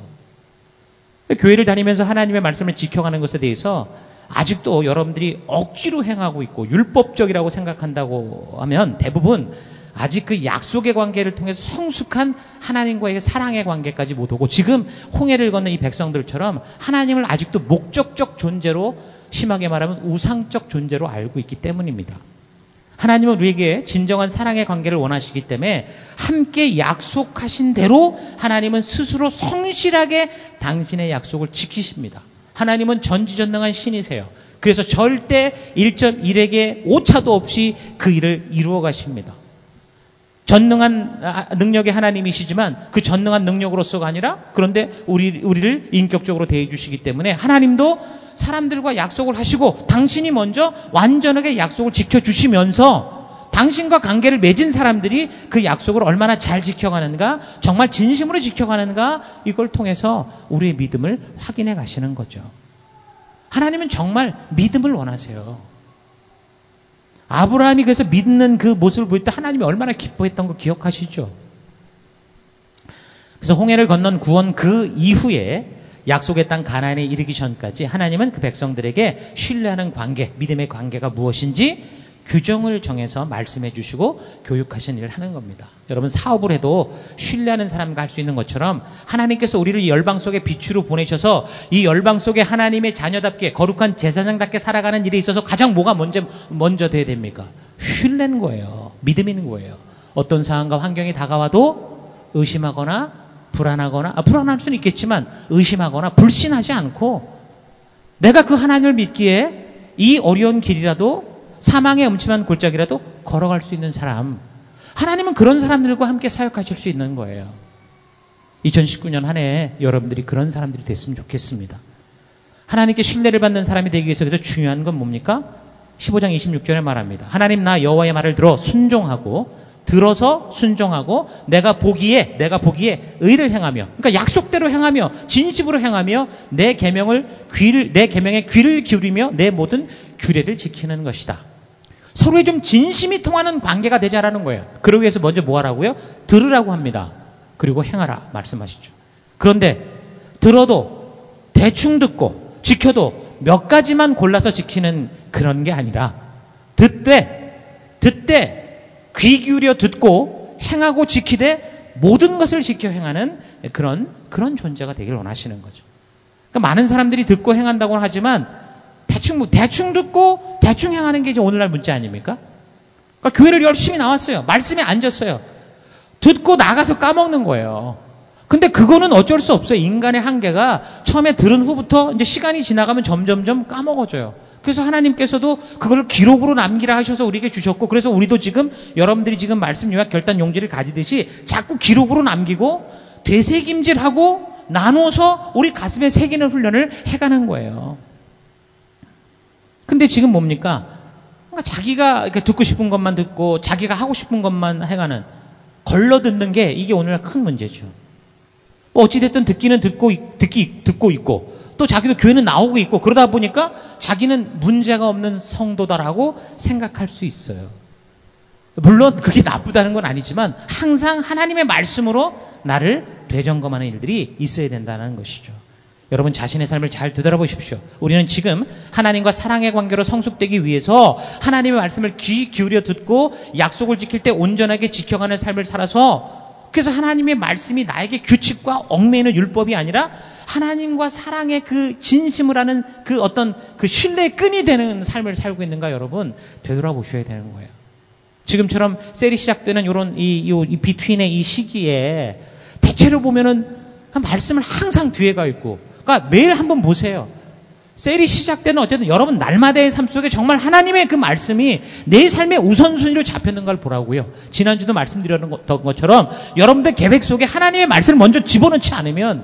교회를 다니면서 하나님의 말씀을 지켜가는 것에 대해서 아직도 여러분들이 억지로 행하고 있고 율법적이라고 생각한다고 하면 대부분 아직 그 약속의 관계를 통해서 성숙한 하나님과의 사랑의 관계까지 못 오고, 지금 홍해를 건넌 이 백성들처럼 하나님을 아직도 목적적 존재로, 심하게 말하면 우상적 존재로 알고 있기 때문입니다. 하나님은 우리에게 진정한 사랑의 관계를 원하시기 때문에 함께 약속하신 대로 하나님은 스스로 성실하게 당신의 약속을 지키십니다. 하나님은 전지전능한 신이세요. 그래서 절대 1.1에게 오차도 없이 그 일을 이루어 가십니다. 전능한 능력의 하나님이시지만 그 전능한 능력으로서가 아니라, 그런데 우리를 인격적으로 대해 주시기 때문에 하나님도 사람들과 약속을 하시고 당신이 먼저 완전하게 약속을 지켜주시면서 당신과 관계를 맺은 사람들이 그 약속을 얼마나 잘 지켜가는가, 정말 진심으로 지켜가는가, 이걸 통해서 우리의 믿음을 확인해 가시는 거죠. 하나님은 정말 믿음을 원하세요. 아브라함이 그래서 믿는 그 모습을 볼 때 하나님이 얼마나 기뻐했던 걸 기억하시죠? 그래서 홍해를 건넌 구원 그 이후에 약속의 땅 가나안에 이르기 전까지 하나님은 그 백성들에게 신뢰하는 관계, 믿음의 관계가 무엇인지 규정을 정해서 말씀해 주시고 교육하신 일을 하는 겁니다. 여러분, 사업을 해도 신뢰하는 사람과 할 수 있는 것처럼 하나님께서 우리를 이 열방 속에 빛으로 보내셔서 이 열방 속에 하나님의 자녀답게 거룩한 제사장답게 살아가는 일에 있어서 가장 뭐가 먼저 돼야 됩니까? 신뢰는 거예요. 믿음인 거예요. 어떤 상황과 환경이 다가와도 의심하거나 불안하거나, 불안할 수는 있겠지만 의심하거나 불신하지 않고 내가 그 하나님을 믿기에 이 어려운 길이라도 사망의 음침한 골짜기라도 걸어갈 수 있는 사람, 하나님은 그런 사람들과 함께 사역하실 수 있는 거예요. 2019년 한 해 여러분들이 그런 사람들이 됐으면 좋겠습니다. 하나님께 신뢰를 받는 사람이 되기 위해서 그래서 중요한 건 뭡니까? 15장 26절에 말합니다. 하나님 나 여호와의 말을 들어서 순종하고 내가 보기에 의를 행하며, 그러니까 약속대로 행하며 진심으로 행하며 내 계명에 귀를 기울이며 내 모든 규례를 지키는 것이다. 서로의 좀 진심이 통하는 관계가 되자라는 거예요. 그러기 위해서 먼저 뭐 하라고요? 들으라고 합니다. 그리고 행하라 말씀하시죠. 그런데 들어도 대충 듣고 지켜도 몇 가지만 골라서 지키는 그런 게 아니라 듣되 귀 기울여 듣고 행하고 지키되 모든 것을 지켜 행하는 그런 존재가 되길 원하시는 거죠. 그러니까 많은 사람들이 듣고 행한다고는 하지만 대충 듣고 대충 행하는 게 이제 오늘날 문제 아닙니까? 그러니까 교회를 열심히 나왔어요. 말씀에 앉았어요. 듣고 나가서 까먹는 거예요. 근데 그거는 어쩔 수 없어요. 인간의 한계가 처음에 들은 후부터 이제 시간이 지나가면 점점점 까먹어져요. 그래서 하나님께서도 그걸 기록으로 남기라 하셔서 우리에게 주셨고, 그래서 우리도 지금 여러분들이 지금 말씀 요약 결단 용지를 가지듯이 자꾸 기록으로 남기고 되새김질하고 나눠서 우리 가슴에 새기는 훈련을 해가는 거예요. 근데 지금 뭡니까? 자기가 이렇게 듣고 싶은 것만 듣고 자기가 하고 싶은 것만 해가는, 걸러 듣는 게 이게 오늘날 큰 문제죠. 어찌됐든 듣기는 듣고 있고 또 자기도 교회는 나오고 있고, 그러다 보니까 자기는 문제가 없는 성도다라고 생각할 수 있어요. 물론 그게 나쁘다는 건 아니지만 항상 하나님의 말씀으로 나를 되점검하는 일들이 있어야 된다는 것이죠. 여러분 자신의 삶을 잘 되돌아보십시오. 우리는 지금 하나님과 사랑의 관계로 성숙되기 위해서 하나님의 말씀을 귀 기울여 듣고 약속을 지킬 때 온전하게 지켜가는 삶을 살아서, 그래서 하나님의 말씀이 나에게 규칙과 얽매이는 율법이 아니라 하나님과 사랑의 그 진심을 하는 그 어떤 그 신뢰의 끈이 되는 삶을 살고 있는가, 여러분 되돌아보셔야 되는 거예요. 지금처럼 셀이 시작되는 이런 이 비트윈의 이 시기에 대체로 보면은 말씀을 항상 뒤에 가 있고, 그러니까 매일 한번 보세요. 셀이 시작되는 어쨌든 여러분 날마다의 삶 속에 정말 하나님의 그 말씀이 내 삶의 우선순위로 잡혔는 걸 보라고요. 지난주도 말씀드렸던 것처럼 여러분들 계획 속에 하나님의 말씀을 먼저 집어넣지 않으면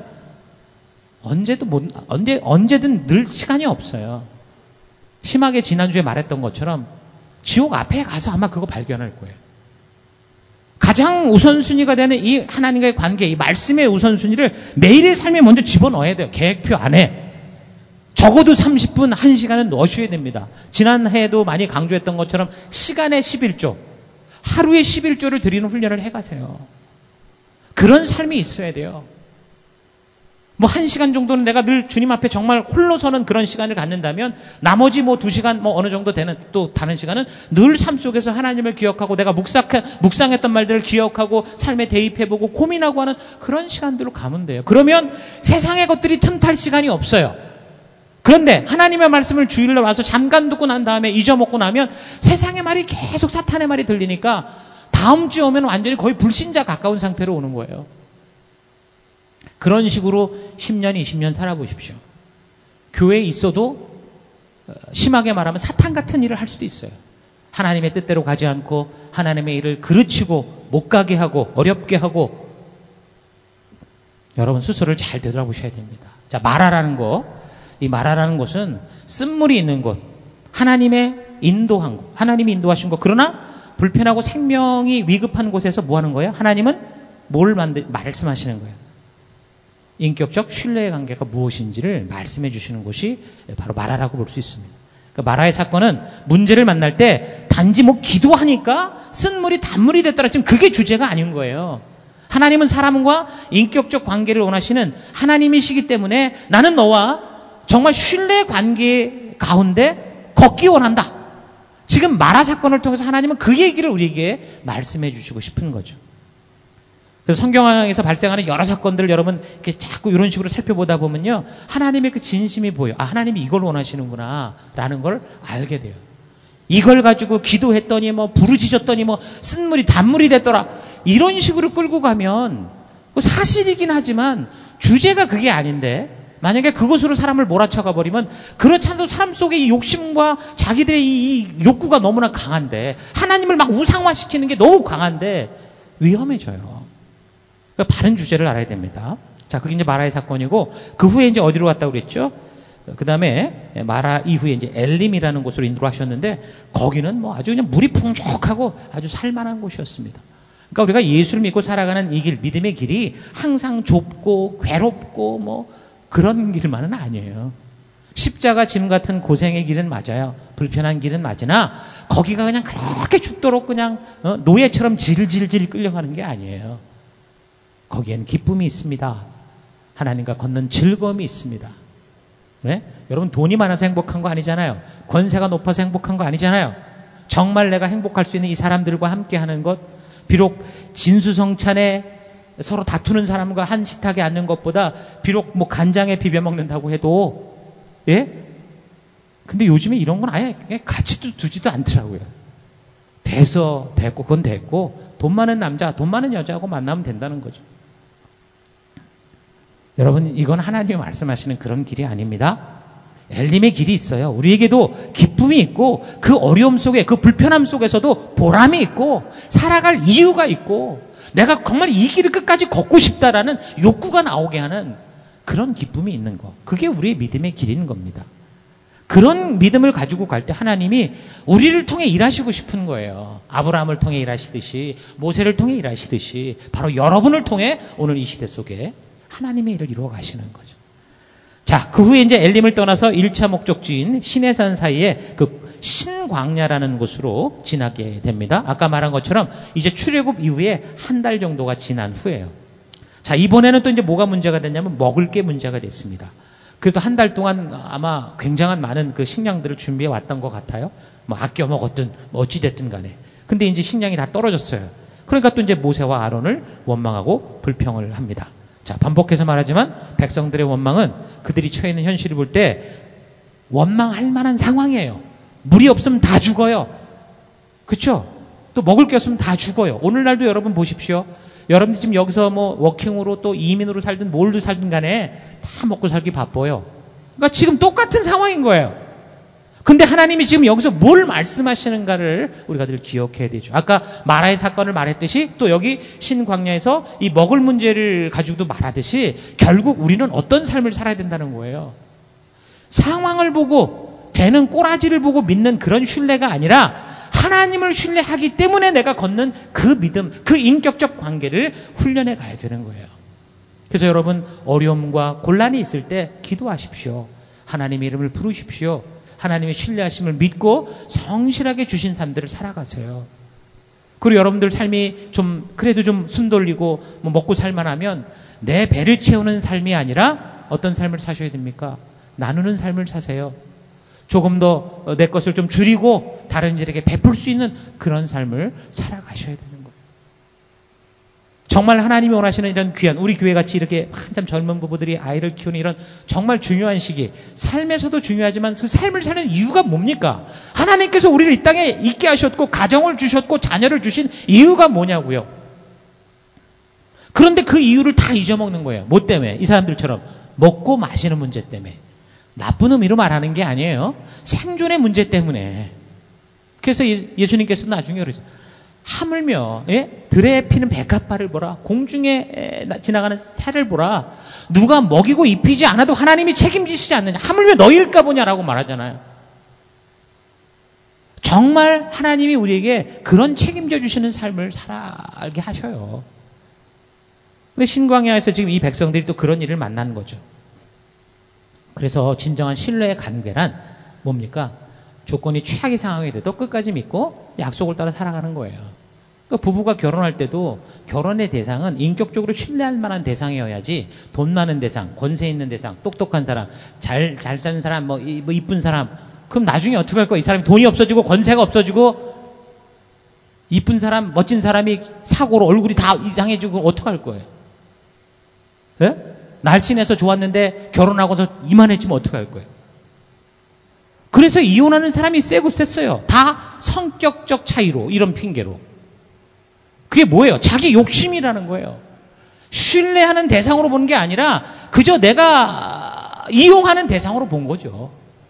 언제든 늘 시간이 없어요. 심하게 지난주에 말했던 것처럼 지옥 앞에 가서 아마 그거 발견할 거예요. 가장 우선순위가 되는 이 하나님과의 관계, 이 말씀의 우선순위를 매일의 삶에 먼저 집어넣어야 돼요. 계획표 안에. 적어도 30분, 1시간은 넣으셔야 됩니다. 지난해에도 많이 강조했던 것처럼 시간의 11조, 하루에 11조를 드리는 훈련을 해가세요. 그런 삶이 있어야 돼요. 뭐 1시간 정도는 내가 늘 주님 앞에 정말 홀로 서는 그런 시간을 갖는다면 나머지 뭐 2시간 뭐 어느 정도 되는 또 다른 시간은 늘 삶 속에서 하나님을 기억하고 내가 묵상했던 말들을 기억하고 삶에 대입해보고 고민하고 하는 그런 시간들로 가면 돼요. 그러면 세상의 것들이 틈탈 시간이 없어요. 그런데 하나님의 말씀을 주일로 와서 잠깐 듣고 난 다음에 잊어먹고 나면 세상의 말이 계속 사탄의 말이 들리니까 다음 주에 오면 완전히 거의 불신자 가까운 상태로 오는 거예요. 그런 식으로 10년, 20년 살아보십시오. 교회에 있어도 심하게 말하면 사탄 같은 일을 할 수도 있어요. 하나님의 뜻대로 가지 않고 하나님의 일을 그르치고 못 가게 하고 어렵게 하고, 여러분 스스로를 잘 되돌아보셔야 됩니다. 자, 마라라는 거, 이 마라라는 곳은 쓴물이 있는 곳, 하나님의 인도한 곳, 하나님이 인도하신 곳. 그러나 불편하고 생명이 위급한 곳에서 뭐 하는 거예요? 하나님은 뭘 말씀하시는 거예요? 인격적 신뢰의 관계가 무엇인지를 말씀해 주시는 곳이 바로 마라라고 볼 수 있습니다. 그러니까 마라의 사건은 문제를 만날 때 단지 뭐 기도하니까 쓴물이 단물이 됐더라, 지금 그게 주제가 아닌 거예요. 하나님은 사람과 인격적 관계를 원하시는 하나님이시기 때문에 나는 너와 정말 신뢰의 관계 가운데 걷기 원한다. 지금 마라 사건을 통해서 하나님은 그 얘기를 우리에게 말씀해 주시고 싶은 거죠. 그래서 성경에서 발생하는 여러 사건들을 여러분 이렇게 자꾸 이런 식으로 살펴보다 보면요, 하나님의 그 진심이 보여. 아, 하나님이 이걸 원하시는구나 라는 걸 알게 돼요. 이걸 가지고 기도했더니 뭐 부르짖었더니 뭐 쓴물이 단물이 됐더라, 이런 식으로 끌고 가면 사실이긴 하지만 주제가 그게 아닌데, 만약에 그것으로 사람을 몰아쳐가 버리면, 그렇지 않아도 사람 속에 이 욕심과 자기들의 이 욕구가 너무나 강한데, 하나님을 막 우상화시키는 게 너무 강한데 위험해져요. 그러니까 바른 주제를 알아야 됩니다. 자, 그게 이제 마라의 사건이고, 그 후에 이제 어디로 갔다고 그랬죠? 그 다음에 마라 이후에 이제 엘림이라는 곳으로 인도를 하셨는데, 거기는 뭐 아주 그냥 물이 풍족하고 아주 살만한 곳이었습니다. 그러니까 우리가 예수를 믿고 살아가는 이 길, 믿음의 길이 항상 좁고 괴롭고 뭐 그런 길만은 아니에요. 십자가 짐 같은 고생의 길은 맞아요. 불편한 길은 맞으나 거기가 그냥 그렇게 죽도록 그냥 노예처럼 질질질 끌려가는 게 아니에요. 거기엔 기쁨이 있습니다. 하나님과 걷는 즐거움이 있습니다. 네? 여러분 돈이 많아서 행복한 거 아니잖아요. 권세가 높아서 행복한 거 아니잖아요. 정말 내가 행복할 수 있는 이 사람들과 함께하는 것, 비록 진수성찬에 서로 다투는 사람과 한 식탁에 앉는 것보다 비록 뭐 간장에 비벼 먹는다고 해도, 예? 근데 요즘에 이런 건 아예 가치도 두지도 않더라고요. 됐고 그건 됐고, 돈 많은 남자, 돈 많은 여자하고 만나면 된다는 거죠. 여러분, 이건 하나님이 말씀하시는 그런 길이 아닙니다. 엘림의 길이 있어요. 우리에게도 기쁨이 있고, 그 어려움 속에, 그 불편함 속에서도 보람이 있고, 살아갈 이유가 있고, 내가 정말 이 길을 끝까지 걷고 싶다라는 욕구가 나오게 하는 그런 기쁨이 있는 거. 그게 우리의 믿음의 길인 겁니다. 그런 믿음을 가지고 갈 때 하나님이 우리를 통해 일하시고 싶은 거예요. 아브라함을 통해 일하시듯이, 모세를 통해 일하시듯이, 바로 여러분을 통해 오늘 이 시대 속에 하나님의 일을 이루어 가시는 거죠. 자, 그 후에 이제 엘림을 떠나서 1차 목적지인 시내산 사이에 그 신광야라는 곳으로 지나게 됩니다. 아까 말한 것처럼 이제 출애굽 이후에 한 달 정도가 지난 후에요. 자, 이번에는 또 이제 뭐가 문제가 됐냐면 먹을 게 문제가 됐습니다. 그래도 한 달 동안 아마 굉장한 많은 그 식량들을 준비해 왔던 것 같아요. 뭐 아껴 먹었든 뭐 어찌됐든 간에. 근데 이제 식량이 다 떨어졌어요. 그러니까 또 이제 모세와 아론을 원망하고 불평을 합니다. 자, 반복해서 말하지만 백성들의 원망은 그들이 처해 있는 현실을 볼 때 원망할 만한 상황이에요. 물이 없으면 다 죽어요. 그렇죠? 또 먹을 게 없으면 다 죽어요. 오늘날도 여러분 보십시오. 여러분들 지금 여기서 뭐 워킹으로 또 이민으로 살든 뭘로 살든 간에 다 먹고 살기 바빠요. 그러니까 지금 똑같은 상황인 거예요. 근데 하나님이 지금 여기서 뭘 말씀하시는가를 우리가 늘 기억해야 되죠. 아까 마라의 사건을 말했듯이 또 여기 신광야에서 이 먹을 문제를 가지고도 말하듯이 결국 우리는 어떤 삶을 살아야 된다는 거예요. 상황을 보고 되는 꼬라지를 보고 믿는 그런 신뢰가 아니라 하나님을 신뢰하기 때문에 내가 걷는 그 믿음, 그 인격적 관계를 훈련해 가야 되는 거예요. 그래서 여러분 어려움과 곤란이 있을 때 기도하십시오. 하나님의 이름을 부르십시오. 하나님의 신뢰하심을 믿고 성실하게 주신 삶들을 살아가세요. 그리고 여러분들 삶이 좀 그래도 좀 숨 돌리고 뭐 먹고 살만하면 내 배를 채우는 삶이 아니라 어떤 삶을 사셔야 됩니까? 나누는 삶을 사세요. 조금 더 내 것을 좀 줄이고 다른 이들에게 베풀 수 있는 그런 삶을 살아가셔야 되는 거예요. 정말 하나님이 원하시는 이런 귀한 우리 교회같이 이렇게 한참 젊은 부부들이 아이를 키우는 이런 정말 중요한 시기, 삶에서도 중요하지만 그 삶을 사는 이유가 뭡니까? 하나님께서 우리를 이 땅에 있게 하셨고 가정을 주셨고 자녀를 주신 이유가 뭐냐고요. 그런데 그 이유를 다 잊어먹는 거예요. 뭐 때문에? 이 사람들처럼 먹고 마시는 문제 때문에. 나쁜 의미로 말하는 게 아니에요. 생존의 문제 때문에. 그래서 예수님께서 나중에 그러죠. 하물며 들에 피는 백합화를 보라. 공중에 지나가는 새를 보라. 누가 먹이고 입히지 않아도 하나님이 책임지시지 않느냐. 하물며 너희일까 보냐라고 말하잖아요. 정말 하나님이 우리에게 그런 책임져 주시는 삶을 살아가게 하셔요. 근데 신광야에서 지금 이 백성들이 또 그런 일을 만나는 거죠. 그래서 진정한 신뢰의 관계란 뭡니까? 조건이 최악의 상황이 돼도 끝까지 믿고 약속을 따라 살아가는 거예요. 그러니까 부부가 결혼할 때도 결혼의 대상은 인격적으로 신뢰할 만한 대상이어야지 돈 많은 대상, 권세 있는 대상, 똑똑한 사람, 잘 사는 사람, 뭐 이쁜 사람. 그럼 나중에 어떻게 할 거야? 이 사람이 돈이 없어지고 권세가 없어지고 이쁜 사람, 멋진 사람이 사고로 얼굴이 다 이상해지고 어떻게 할 거예요? 예? 날씬해서 좋았는데 결혼하고서 이만해지면 어떻게 할 거예요? 그래서 이혼하는 사람이 세고 셌어요. 다 성격적 차이로, 이런 핑계로. 그게 뭐예요? 자기 욕심이라는 거예요. 신뢰하는 대상으로 보는 게 아니라 그저 내가 이용하는 대상으로 본 거죠.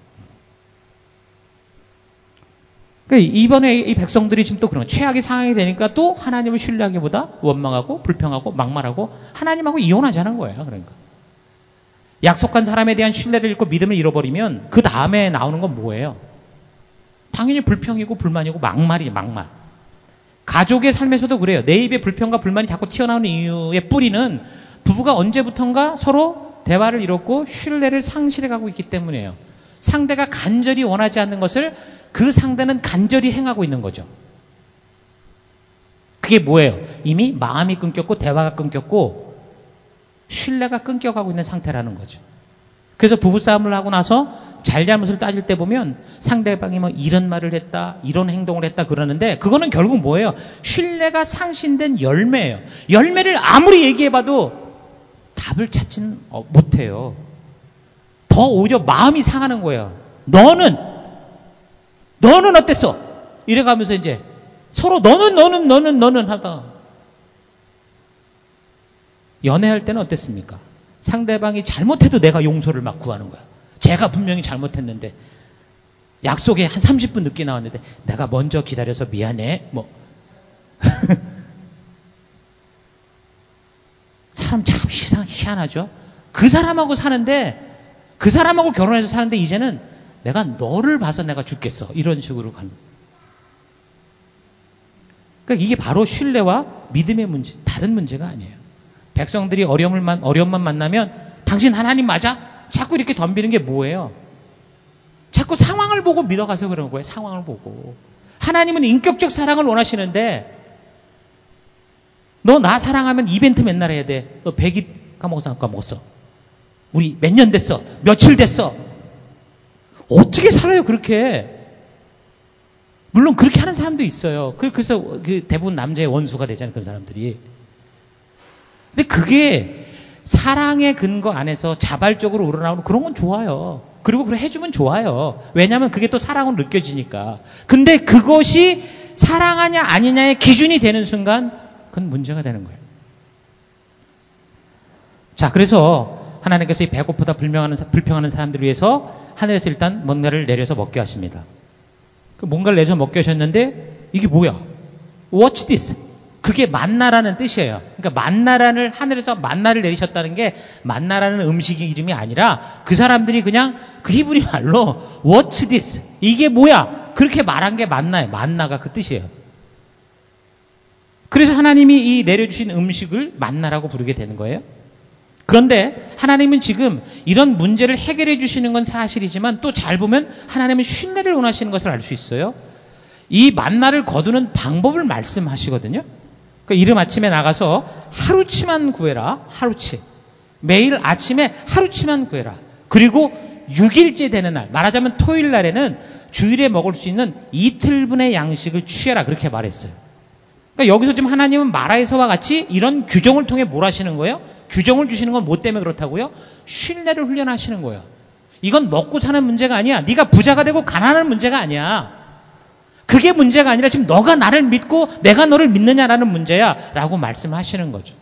그러니까 이번에 이 백성들이 지금 또 그런 최악의 상황이 되니까 또 하나님을 신뢰하기보다 원망하고 불평하고 막말하고 하나님하고 이혼하자는 거예요. 그러니까 약속한 사람에 대한 신뢰를 잃고 믿음을 잃어버리면 그 다음에 나오는 건 뭐예요? 당연히 불평이고 불만이고 막말이에요. 막말. 가족의 삶에서도 그래요. 내 입에 불평과 불만이 자꾸 튀어나오는 이유의 뿌리는 부부가 언제부턴가 서로 대화를 잃었고 신뢰를 상실해가고 있기 때문이에요. 상대가 간절히 원하지 않는 것을 그 상대는 간절히 행하고 있는 거죠. 그게 뭐예요? 이미 마음이 끊겼고 대화가 끊겼고 신뢰가 끊겨가고 있는 상태라는 거죠. 그래서 부부싸움을 하고 나서 잘잘못을 따질 때 보면 상대방이 뭐 이런 말을 했다, 이런 행동을 했다 그러는데 그거는 결국 뭐예요? 신뢰가 상실된 열매예요. 열매를 아무리 얘기해봐도 답을 찾지는 못해요. 더 오히려 마음이 상하는 거예요. 너는 어땠어? 이래가면서 이제 서로 너는 하다가 연애할 때는 어땠습니까? 상대방이 잘못해도 내가 용서를 막 구하는 거야. 제가 분명히 잘못했는데 약속에 한 30분 늦게 나왔는데 내가 먼저 기다려서 미안해. 뭐 사람 참 희한하죠. 그 사람하고 사는데 그 사람하고 결혼해서 사는데 이제는 내가 너를 봐서 내가 죽겠어. 이런 식으로 가는. 그러니까 이게 바로 신뢰와 믿음의 문제, 다른 문제가 아니에요. 백성들이 어려움만 만나면 당신 하나님 맞아? 자꾸 이렇게 덤비는 게 뭐예요? 자꾸 상황을 보고 믿어가서 그런 거예요. 상황을 보고. 하나님은 인격적 사랑을 원하시는데 너 나 사랑하면 이벤트 맨날 해야 돼. 너 100일 까먹었어 안 까먹었어? 우리 몇 년 됐어? 며칠 됐어? 어떻게 살아요, 그렇게? 물론 그렇게 하는 사람도 있어요. 그래서 대부분 남자의 원수가 되잖아요, 그런 사람들이. 근데 그게 사랑의 근거 안에서 자발적으로 우러나오는 그런 건 좋아요. 그리고 그걸 해주면 좋아요. 왜냐하면 그게 또 사랑으로 느껴지니까. 근데 그것이 사랑하냐 아니냐의 기준이 되는 순간 그건 문제가 되는 거예요. 자, 그래서 하나님께서 이 배고프다 불평하는 사람들을 위해서 하늘에서 일단 뭔가를 내려서 먹게 하십니다. 뭔가를 내려서 먹게 하셨는데 이게 뭐야? What's this? 그게 만나라는 뜻이에요. 그러니까 만나라는 하늘에서 만나를 내리셨다는 게 만나라는 음식 이름이 아니라 그 사람들이 그냥 그 히브리 말로 What's this? 이게 뭐야? 그렇게 말한 게 만나예요. 만나가 그 뜻이에요. 그래서 하나님이 이 내려주신 음식을 만나라고 부르게 되는 거예요. 그런데 하나님은 지금 이런 문제를 해결해 주시는 건 사실이지만 또 잘 보면 하나님은 신뢰를 원하시는 것을 알 수 있어요. 이 만나를 거두는 방법을 말씀하시거든요. 그러니까 이른 아침에 나가서 하루치만 구해라. 하루치. 매일 아침에 하루치만 구해라. 그리고 6일째 되는 날, 말하자면 토요일 날에는 주일에 먹을 수 있는 이틀분의 양식을 취해라. 그렇게 말했어요. 그러니까 여기서 지금 하나님은 마라에서와 같이 이런 규정을 통해 뭘 하시는 거예요? 규정을 주시는 건 뭐 때문에 그렇다고요? 신뢰를 훈련하시는 거예요. 이건 먹고 사는 문제가 아니야. 네가 부자가 되고 가난한 문제가 아니야. 그게 문제가 아니라 지금 너가 나를 믿고 내가 너를 믿느냐라는 문제야 라고 말씀하시는 거죠.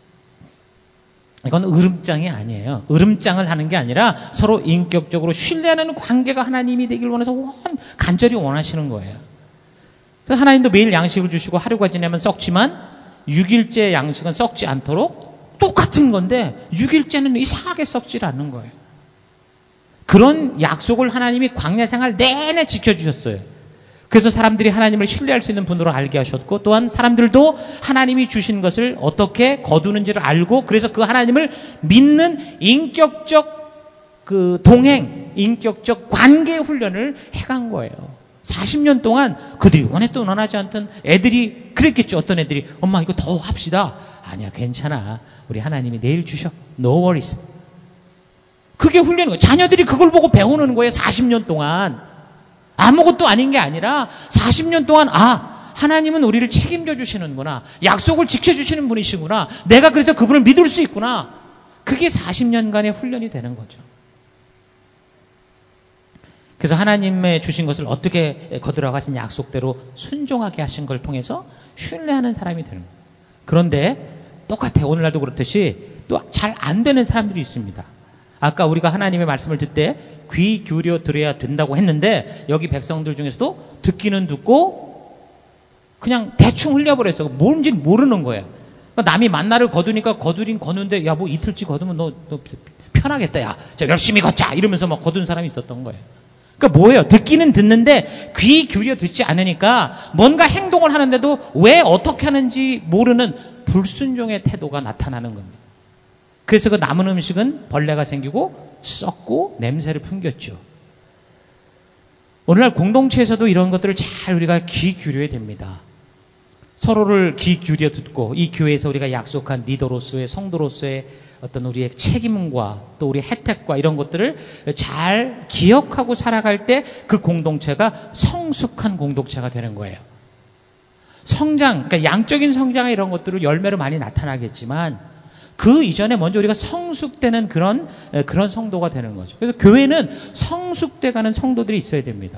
이건 으름장이 아니에요. 으름장을 하는 게 아니라 서로 인격적으로 신뢰하는 관계가 하나님이 되길 원해서 간절히 원하시는 거예요. 그래서 하나님도 매일 양식을 주시고 하루가 지나면 썩지만 6일째 양식은 썩지 않도록 똑같은 건데 6일째는 이상하게 썩질 않는 거예요. 그런 약속을 하나님이 광야 생활 내내 지켜주셨어요. 그래서 사람들이 하나님을 신뢰할 수 있는 분으로 알게 하셨고 또한 사람들도 하나님이 주신 것을 어떻게 거두는지를 알고 그래서 그 하나님을 믿는 인격적 그 동행, 인격적 관계 훈련을 해간 거예요. 40년 동안 그들이 원했던 원하지 않던 애들이 그랬겠죠. 어떤 애들이 엄마 이거 더 합시다. 아니야 괜찮아. 우리 하나님이 내일 주셔. No worries. 그게 훈련인 거예요. 자녀들이 그걸 보고 배우는 거예요. 40년 동안. 아무것도 아닌 게 아니라 40년 동안 하나님은 우리를 책임져 주시는구나. 약속을 지켜주시는 분이시구나. 내가 그래서 그분을 믿을 수 있구나. 그게 40년간의 훈련이 되는 거죠. 그래서 하나님의 주신 것을 어떻게 거두라고 하신 약속대로 순종하게 하신 걸 통해서 신뢰하는 사람이 되는 거예요. 그런데 똑같아요. 오늘날도 그렇듯이 또 잘 안 되는 사람들이 있습니다. 아까 우리가 하나님의 말씀을 듣되 귀 기울여 들어야 된다고 했는데 여기 백성들 중에서도 듣기는 듣고 그냥 대충 흘려버렸어. 뭔지 모르는 거예요. 그러니까 남이 만나를 거두니까 거두긴 거두는데 야 뭐 이틀치 거두면 너 편하겠다. 야 자 열심히 걷자 이러면서 막 거둔 사람이 있었던 거예요. 그러니까 뭐예요? 듣기는 듣는데 귀 기울여 듣지 않으니까 뭔가 행동을 하는데도 왜 어떻게 하는지 모르는 불순종의 태도가 나타나는 겁니다. 그래서 그 남은 음식은 벌레가 생기고 썩고 냄새를 풍겼죠. 오늘날 공동체에서도 이런 것들을 잘 우리가 귀 기울여야 됩니다. 서로를 귀 기울여 듣고 이 교회에서 우리가 약속한 리더로서의 성도로서의 어떤 우리의 책임과 또 우리 혜택과 이런 것들을 잘 기억하고 살아갈 때 그 공동체가 성숙한 공동체가 되는 거예요. 성장, 그러니까 양적인 성장의 이런 것들을 열매로 많이 나타나겠지만 그 이전에 먼저 우리가 성숙되는 그런 성도가 되는 거죠. 그래서 교회는 성숙돼가는 성도들이 있어야 됩니다.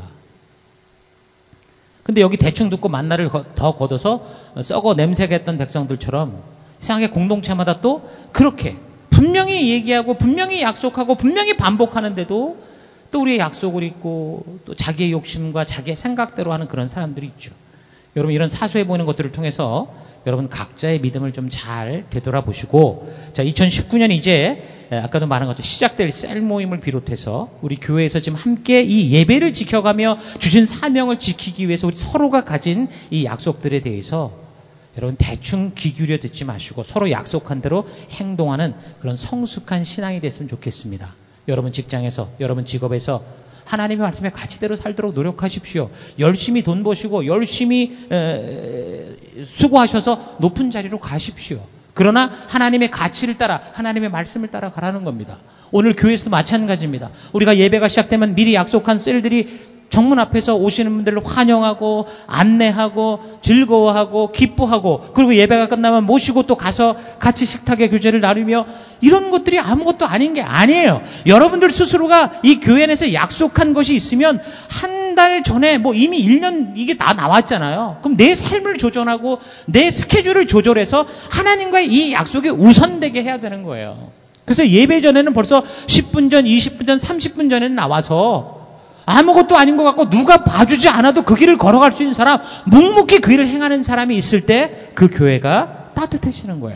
근데 여기 대충 듣고 만나를 더 걷어서 썩어 냄새가 했던 백성들처럼 이상하게 공동체마다 또 그렇게 분명히 얘기하고 분명히 약속하고 분명히 반복하는데도 또 우리의 약속을 잊고 또 자기의 욕심과 자기의 생각대로 하는 그런 사람들이 있죠. 여러분 이런 사소해 보이는 것들을 통해서 여러분 각자의 믿음을 좀 잘 되돌아보시고 자 2019년 이제 아까도 말한 것처럼 시작될 셀 모임을 비롯해서 우리 교회에서 지금 함께 이 예배를 지켜가며 주신 사명을 지키기 위해서 우리 서로가 가진 이 약속들에 대해서 여러분 대충 귀 기울여 듣지 마시고 서로 약속한 대로 행동하는 그런 성숙한 신앙이 됐으면 좋겠습니다. 여러분 직장에서 여러분 직업에서 하나님의 말씀에 가치대로 살도록 노력하십시오. 열심히 돈 버시고 열심히 수고하셔서 높은 자리로 가십시오. 그러나 하나님의 가치를 따라, 하나님의 말씀을 따라 가라는 겁니다. 오늘 교회에서도 마찬가지입니다. 우리가 예배가 시작되면 미리 약속한 셀들이 정문 앞에서 오시는 분들을 환영하고 안내하고 즐거워하고 기뻐하고, 그리고 예배가 끝나면 모시고 또 가서 같이 식탁의 교제를 나누며, 이런 것들이 아무것도 아닌 게 아니에요. 여러분들 스스로가 이 교회 안에서 약속한 것이 있으면 한 달 전에 이미 1년 이게 다 나왔잖아요. 그럼 내 삶을 조절하고 내 스케줄을 조절해서 하나님과의 이 약속이 우선되게 해야 되는 거예요. 그래서 예배 전에는 벌써 10분 전, 20분 전, 30분 전에는 나와서 아무것도 아닌 것 같고 누가 봐주지 않아도 그 길을 걸어갈 수 있는 사람, 묵묵히 그 일을 행하는 사람이 있을 때 그 교회가 따뜻해지는 거예요.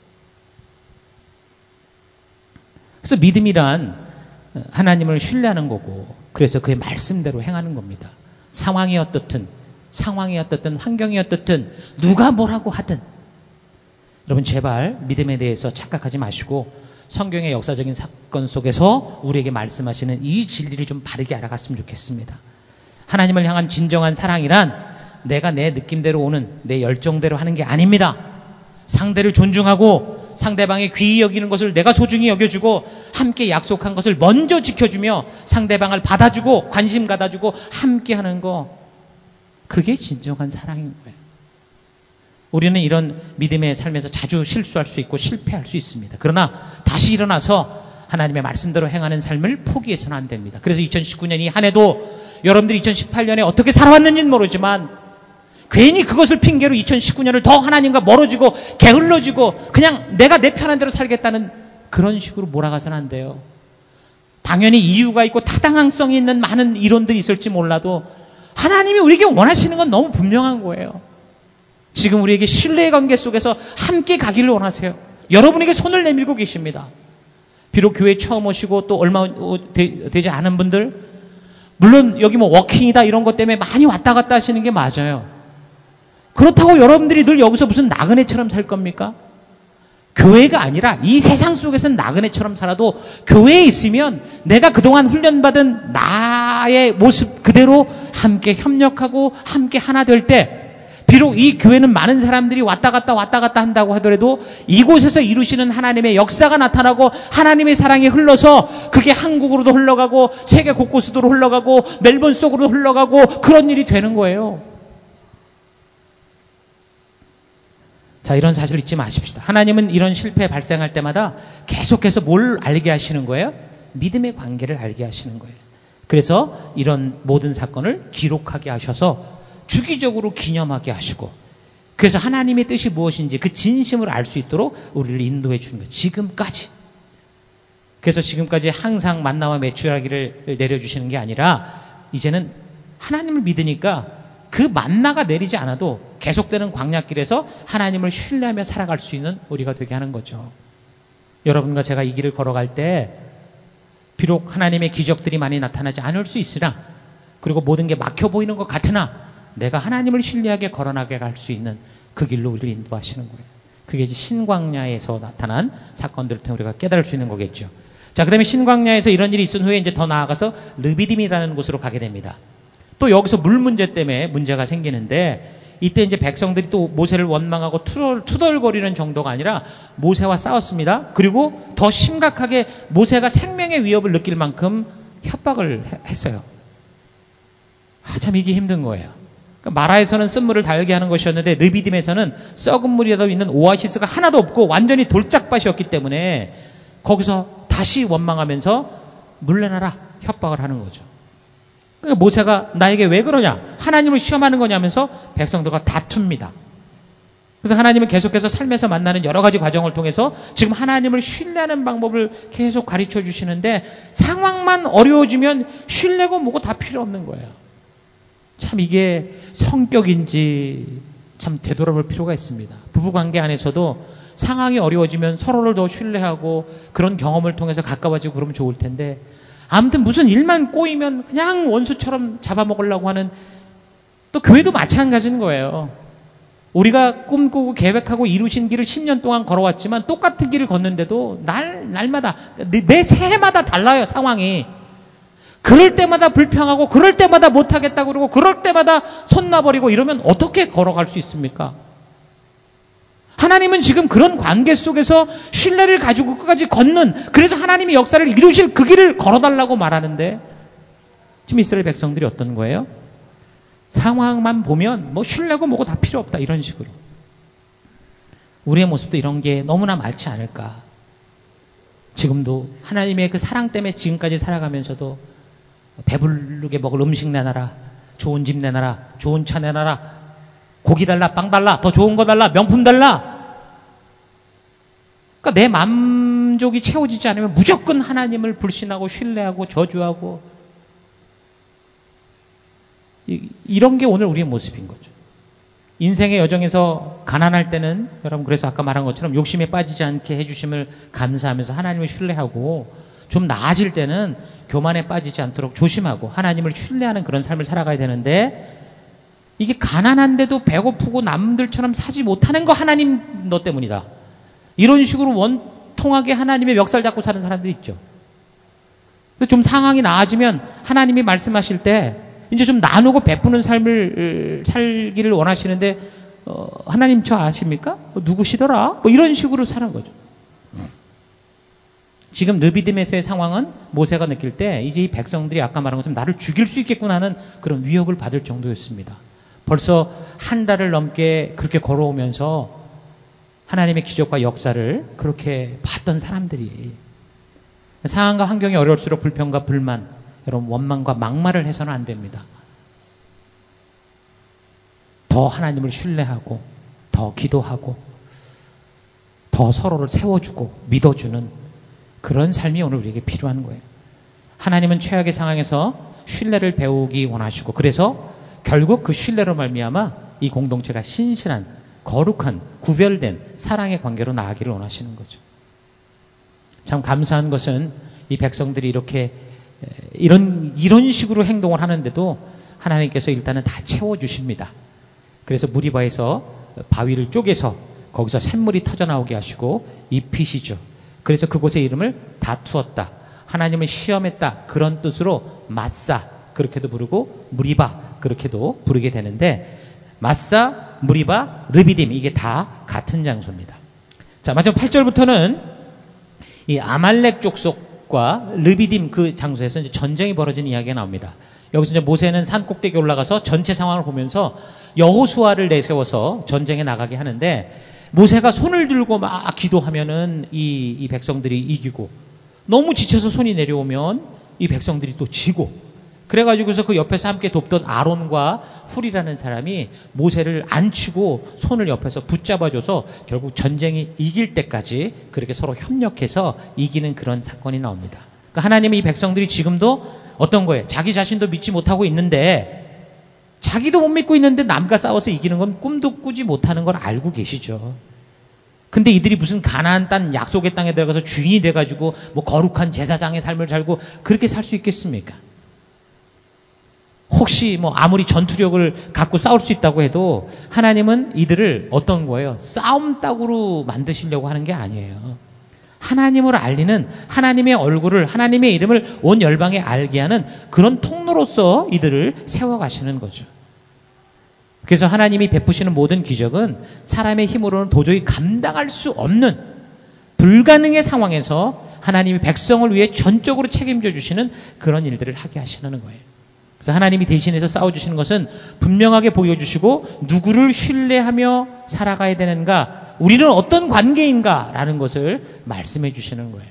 그래서 믿음이란 하나님을 신뢰하는 거고, 그래서 그의 말씀대로 행하는 겁니다. 상황이 어떻든 환경이 어떻든 누가 뭐라고 하든, 여러분 제발 믿음에 대해서 착각하지 마시고 성경의 역사적인 사건 속에서 우리에게 말씀하시는 이 진리를 좀 바르게 알아갔으면 좋겠습니다. 하나님을 향한 진정한 사랑이란 내가 내 느낌대로 오는, 내 열정대로 하는 게 아닙니다. 상대를 존중하고 상대방의 귀히 여기는 것을 내가 소중히 여겨주고, 함께 약속한 것을 먼저 지켜주며 상대방을 받아주고 관심 가다주고 함께 하는 거, 그게 진정한 사랑인 거예요. 우리는 이런 믿음의 삶에서 자주 실수할 수 있고 실패할 수 있습니다. 그러나 다시 일어나서 하나님의 말씀대로 행하는 삶을 포기해서는 안 됩니다. 그래서 2019년 이 한 해도 여러분들이 2018년에 어떻게 살아왔는지는 모르지만 괜히 그것을 핑계로 2019년을 더 하나님과 멀어지고 게을러지고 그냥 내가 내 편한 대로 살겠다는 그런 식으로 몰아가서는 안 돼요. 당연히 이유가 있고 타당성이 있는 많은 이론들이 있을지 몰라도 하나님이 우리에게 원하시는 건 너무 분명한 거예요. 지금 우리에게 신뢰의 관계 속에서 함께 가기를 원하세요. 여러분에게 손을 내밀고 계십니다. 비록 교회에 처음 오시고 또 얼마 되지 않은 분들, 물론 여기 워킹이다 이런 것 때문에 많이 왔다 갔다 하시는 게 맞아요. 그렇다고 여러분들이 늘 여기서 무슨 나그네처럼 살 겁니까? 교회가 아니라 이 세상 속에서는 나그네처럼 살아도 교회에 있으면 내가 그동안 훈련받은 나의 모습 그대로 함께 협력하고 함께 하나 될 때, 비록 이 교회는 많은 사람들이 왔다 갔다 한다고 하더라도 이곳에서 이루시는 하나님의 역사가 나타나고 하나님의 사랑이 흘러서 그게 한국으로도 흘러가고 세계 곳곳으로 흘러가고 멜번 속으로 흘러가고 그런 일이 되는 거예요. 자, 이런 사실을 잊지 마십시다. 하나님은 이런 실패 발생할 때마다 계속해서 뭘 알게 하시는 거예요? 믿음의 관계를 알게 하시는 거예요. 그래서 이런 모든 사건을 기록하게 하셔서 주기적으로 기념하게 하시고, 그래서 하나님의 뜻이 무엇인지 그 진심을 알 수 있도록 우리를 인도해 주는 거예요. 지금까지. 그래서 지금까지 항상 만나와 메추라기를 내려주시는 게 아니라 이제는 하나님을 믿으니까 그 만나가 내리지 않아도 계속되는 광야길에서 하나님을 신뢰하며 살아갈 수 있는 우리가 되게 하는 거죠. 여러분과 제가 이 길을 걸어갈 때 비록 하나님의 기적들이 많이 나타나지 않을 수 있으나, 그리고 모든 게 막혀 보이는 것 같으나 내가 하나님을 신뢰하게 걸어나게 갈 수 있는 그 길로 우리를 인도하시는 거예요. 그게 이제 신광야에서 나타난 사건들을 통해 우리가 깨달을 수 있는 거겠죠. 자, 그 다음에 신광야에서 이런 일이 있은 후에 이제 더 나아가서 르비딤이라는 곳으로 가게 됩니다. 또 여기서 물 문제 때문에 문제가 생기는데, 이때 이제 백성들이 또 모세를 원망하고 투덜거리는 정도가 아니라 모세와 싸웠습니다. 그리고 더 심각하게 모세가 생명의 위협을 느낄 만큼 협박을 했어요. 참 이게 힘든 거예요. 그러니까 마라에서는 쓴물을 달게 하는 것이었는데 르비딤에서는 썩은 물이라도 있는 오아시스가 하나도 없고 완전히 돌짝밭이었기 때문에 거기서 다시 원망하면서 물러나라 협박을 하는 거죠. 그러니까 모세가 나에게 왜 그러냐, 하나님을 시험하는 거냐면서 백성들과 다툽니다. 그래서 하나님은 계속해서 삶에서 만나는 여러 가지 과정을 통해서 지금 하나님을 신뢰하는 방법을 계속 가르쳐 주시는데, 상황만 어려워지면 신뢰고 뭐고 다 필요 없는 거예요. 참 이게 성격인지 참 되돌아볼 필요가 있습니다. 부부관계 안에서도 상황이 어려워지면 서로를 더 신뢰하고 그런 경험을 통해서 가까워지고 그러면 좋을 텐데, 아무튼 무슨 일만 꼬이면 그냥 원수처럼 잡아먹으려고 하는, 또 교회도 마찬가지인 거예요. 우리가 꿈꾸고 계획하고 이루신 길을 10년 동안 걸어왔지만 똑같은 길을 걷는데도 날마다 매 새해마다 달라요, 상황이. 그럴 때마다 불평하고 그럴 때마다 못하겠다고 그러고 그럴 때마다 손 놔버리고 이러면 어떻게 걸어갈 수 있습니까? 하나님은 지금 그런 관계 속에서 신뢰를 가지고 끝까지 걷는, 그래서 하나님의 역사를 이루실 그 길을 걸어달라고 말하는데, 지금 이스라엘 백성들이 어떤 거예요? 상황만 보면 뭐 신뢰고 뭐고 다 필요 없다, 이런 식으로. 우리의 모습도 이런 게 너무나 많지 않을까. 지금도 하나님의 그 사랑 때문에 지금까지 살아가면서도 배부르게 먹을 음식 내놔라, 좋은 집 내놔라, 좋은 차 내놔라, 고기 달라, 빵 달라, 더 좋은 거 달라, 명품 달라. 그러니까 내 만족이 채워지지 않으면 무조건 하나님을 불신하고 신뢰하고 저주하고, 이런 게 오늘 우리의 모습인 거죠. 인생의 여정에서 가난할 때는 여러분, 그래서 아까 말한 것처럼 욕심에 빠지지 않게 해주심을 감사하면서 하나님을 신뢰하고, 좀 나아질 때는 교만에 빠지지 않도록 조심하고 하나님을 신뢰하는 그런 삶을 살아가야 되는데, 이게 가난한데도 배고프고 남들처럼 사지 못하는 거 하나님 너 때문이다, 이런 식으로 원통하게 하나님의 멱살 잡고 사는 사람들이 있죠. 좀 상황이 나아지면 하나님이 말씀하실 때 이제 좀 나누고 베푸는 삶을 살기를 원하시는데, 하나님 저 아십니까? 누구시더라? 뭐 이런 식으로 사는 거죠. 지금 느비딤에서의 상황은 모세가 느낄 때 이제 이 백성들이 아까 말한 것처럼 나를 죽일 수 있겠구나 하는 그런 위협을 받을 정도였습니다. 벌써 한 달을 넘게 그렇게 걸어오면서 하나님의 기적과 역사를 그렇게 봤던 사람들이, 상황과 환경이 어려울수록 불평과 불만, 여러분 원망과 막말을 해서는 안 됩니다. 더 하나님을 신뢰하고 더 기도하고 더 서로를 세워주고 믿어주는 그런 삶이 오늘 우리에게 필요한 거예요. 하나님은 최악의 상황에서 신뢰를 배우기 원하시고, 그래서 결국 그 신뢰로 말미암아 이 공동체가 신실한, 거룩한, 구별된 사랑의 관계로 나아가기를 원하시는 거죠. 참 감사한 것은 이 백성들이 이렇게 이런 식으로 행동을 하는데도 하나님께서 일단은 다 채워주십니다. 그래서 무리바에서 바위를 쪼개서 거기서 샘물이 터져나오게 하시고 입히시죠. 그래서 그곳의 이름을 다투었다, 하나님을 시험했다, 그런 뜻으로 마사 그렇게도 부르고 무리바 그렇게도 부르게 되는데, 마사, 무리바, 르비딤, 이게 다 같은 장소입니다. 자, 마지막 8절부터는 이 아말렉 족속과 르비딤 그 장소에서 이제 전쟁이 벌어지는 이야기가 나옵니다. 여기서 이제 모세는 산 꼭대기에 올라가서 전체 상황을 보면서 여호수아를 내세워서 전쟁에 나가게 하는데, 모세가 손을 들고 막 기도하면은 이 백성들이 이기고, 너무 지쳐서 손이 내려오면 이 백성들이 또 지고, 그래가지고서 그 옆에서 함께 돕던 아론과 훌이라는 사람이 모세를 안치고 손을 옆에서 붙잡아줘서 결국 전쟁이 이길 때까지 그렇게 서로 협력해서 이기는 그런 사건이 나옵니다. 그러니까 하나님은 이 백성들이 지금도 어떤 거예요? 자기 자신도 믿지 못하고 있는데, 자기도 못 믿고 있는데 남과 싸워서 이기는 건 꿈도 꾸지 못하는 걸 알고 계시죠. 근데 이들이 무슨 가나안 땅, 약속의 땅에 들어가서 주인이 돼가지고 뭐 거룩한 제사장의 삶을 살고 그렇게 살 수 있겠습니까? 혹시 뭐 아무리 전투력을 갖고 싸울 수 있다고 해도 하나님은 이들을 어떤 거예요? 싸움 따구로 만드시려고 하는 게 아니에요. 하나님을 알리는, 하나님의 얼굴을, 하나님의 이름을 온 열방에 알게 하는 그런 통로로서 이들을 세워가시는 거죠. 그래서 하나님이 베푸시는 모든 기적은 사람의 힘으로는 도저히 감당할 수 없는 불가능의 상황에서 하나님이 백성을 위해 전적으로 책임져 주시는 그런 일들을 하게 하시는 거예요. 그래서 하나님이 대신해서 싸워주시는 것은 분명하게 보여주시고, 누구를 신뢰하며 살아가야 되는가, 우리는 어떤 관계인가 라는 것을 말씀해 주시는 거예요.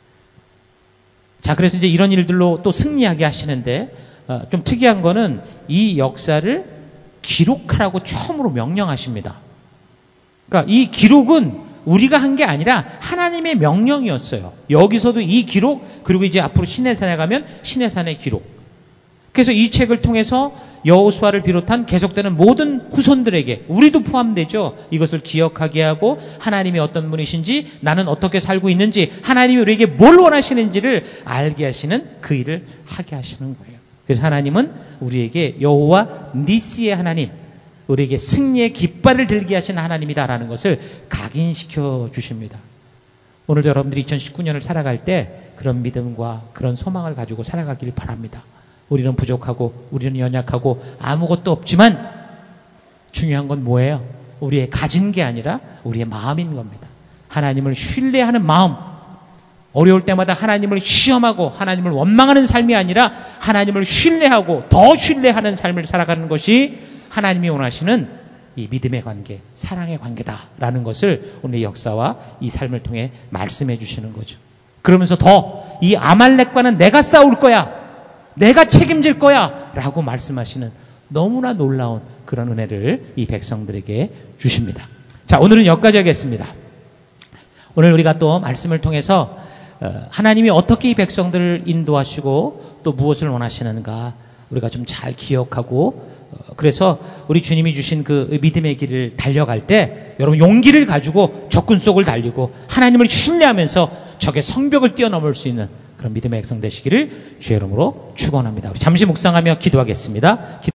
자, 그래서 이제 이런 일들로 또 승리하게 하시는데, 좀 특이한 거는 이 역사를 기록하라고 처음으로 명령하십니다. 그러니까 이 기록은 우리가 한 게 아니라 하나님의 명령이었어요. 여기서도 이 기록, 그리고 이제 앞으로 시내산에 가면 시내산의 기록. 그래서 이 책을 통해서 여호수아를 비롯한 계속되는 모든 후손들에게, 우리도 포함되죠, 이것을 기억하게 하고 하나님이 어떤 분이신지, 나는 어떻게 살고 있는지, 하나님이 우리에게 뭘 원하시는지를 알게 하시는 그 일을 하게 하시는 거예요. 그래서 하나님은 우리에게 여호와 니시의 하나님, 우리에게 승리의 깃발을 들게 하시는 하나님이다라는 것을 각인시켜 주십니다. 오늘도 여러분들이 2019년을 살아갈 때 그런 믿음과 그런 소망을 가지고 살아가길 바랍니다. 우리는 부족하고 우리는 연약하고 아무것도 없지만 중요한 건 뭐예요? 우리의 가진 게 아니라 우리의 마음인 겁니다. 하나님을 신뢰하는 마음, 어려울 때마다 하나님을 시험하고 하나님을 원망하는 삶이 아니라 하나님을 신뢰하고 더 신뢰하는 삶을 살아가는 것이 하나님이 원하시는 이 믿음의 관계, 사랑의 관계다라는 것을 오늘 역사와 이 삶을 통해 말씀해 주시는 거죠. 그러면서 더 이 아말렉과는 내가 싸울 거야, 내가 책임질 거야 라고 말씀하시는 너무나 놀라운 그런 은혜를 이 백성들에게 주십니다. 자, 오늘은 여기까지 하겠습니다. 오늘 우리가 또 말씀을 통해서 하나님이 어떻게 이 백성들을 인도하시고 또 무엇을 원하시는가 우리가 좀 잘 기억하고, 그래서 우리 주님이 주신 그 믿음의 길을 달려갈 때 여러분 용기를 가지고 적군 속을 달리고 하나님을 신뢰하면서 적의 성벽을 뛰어넘을 수 있는 그런 믿음의 백성 되시기를 주의 이름으로 축원합니다. 우리 잠시 묵상하며 기도하겠습니다.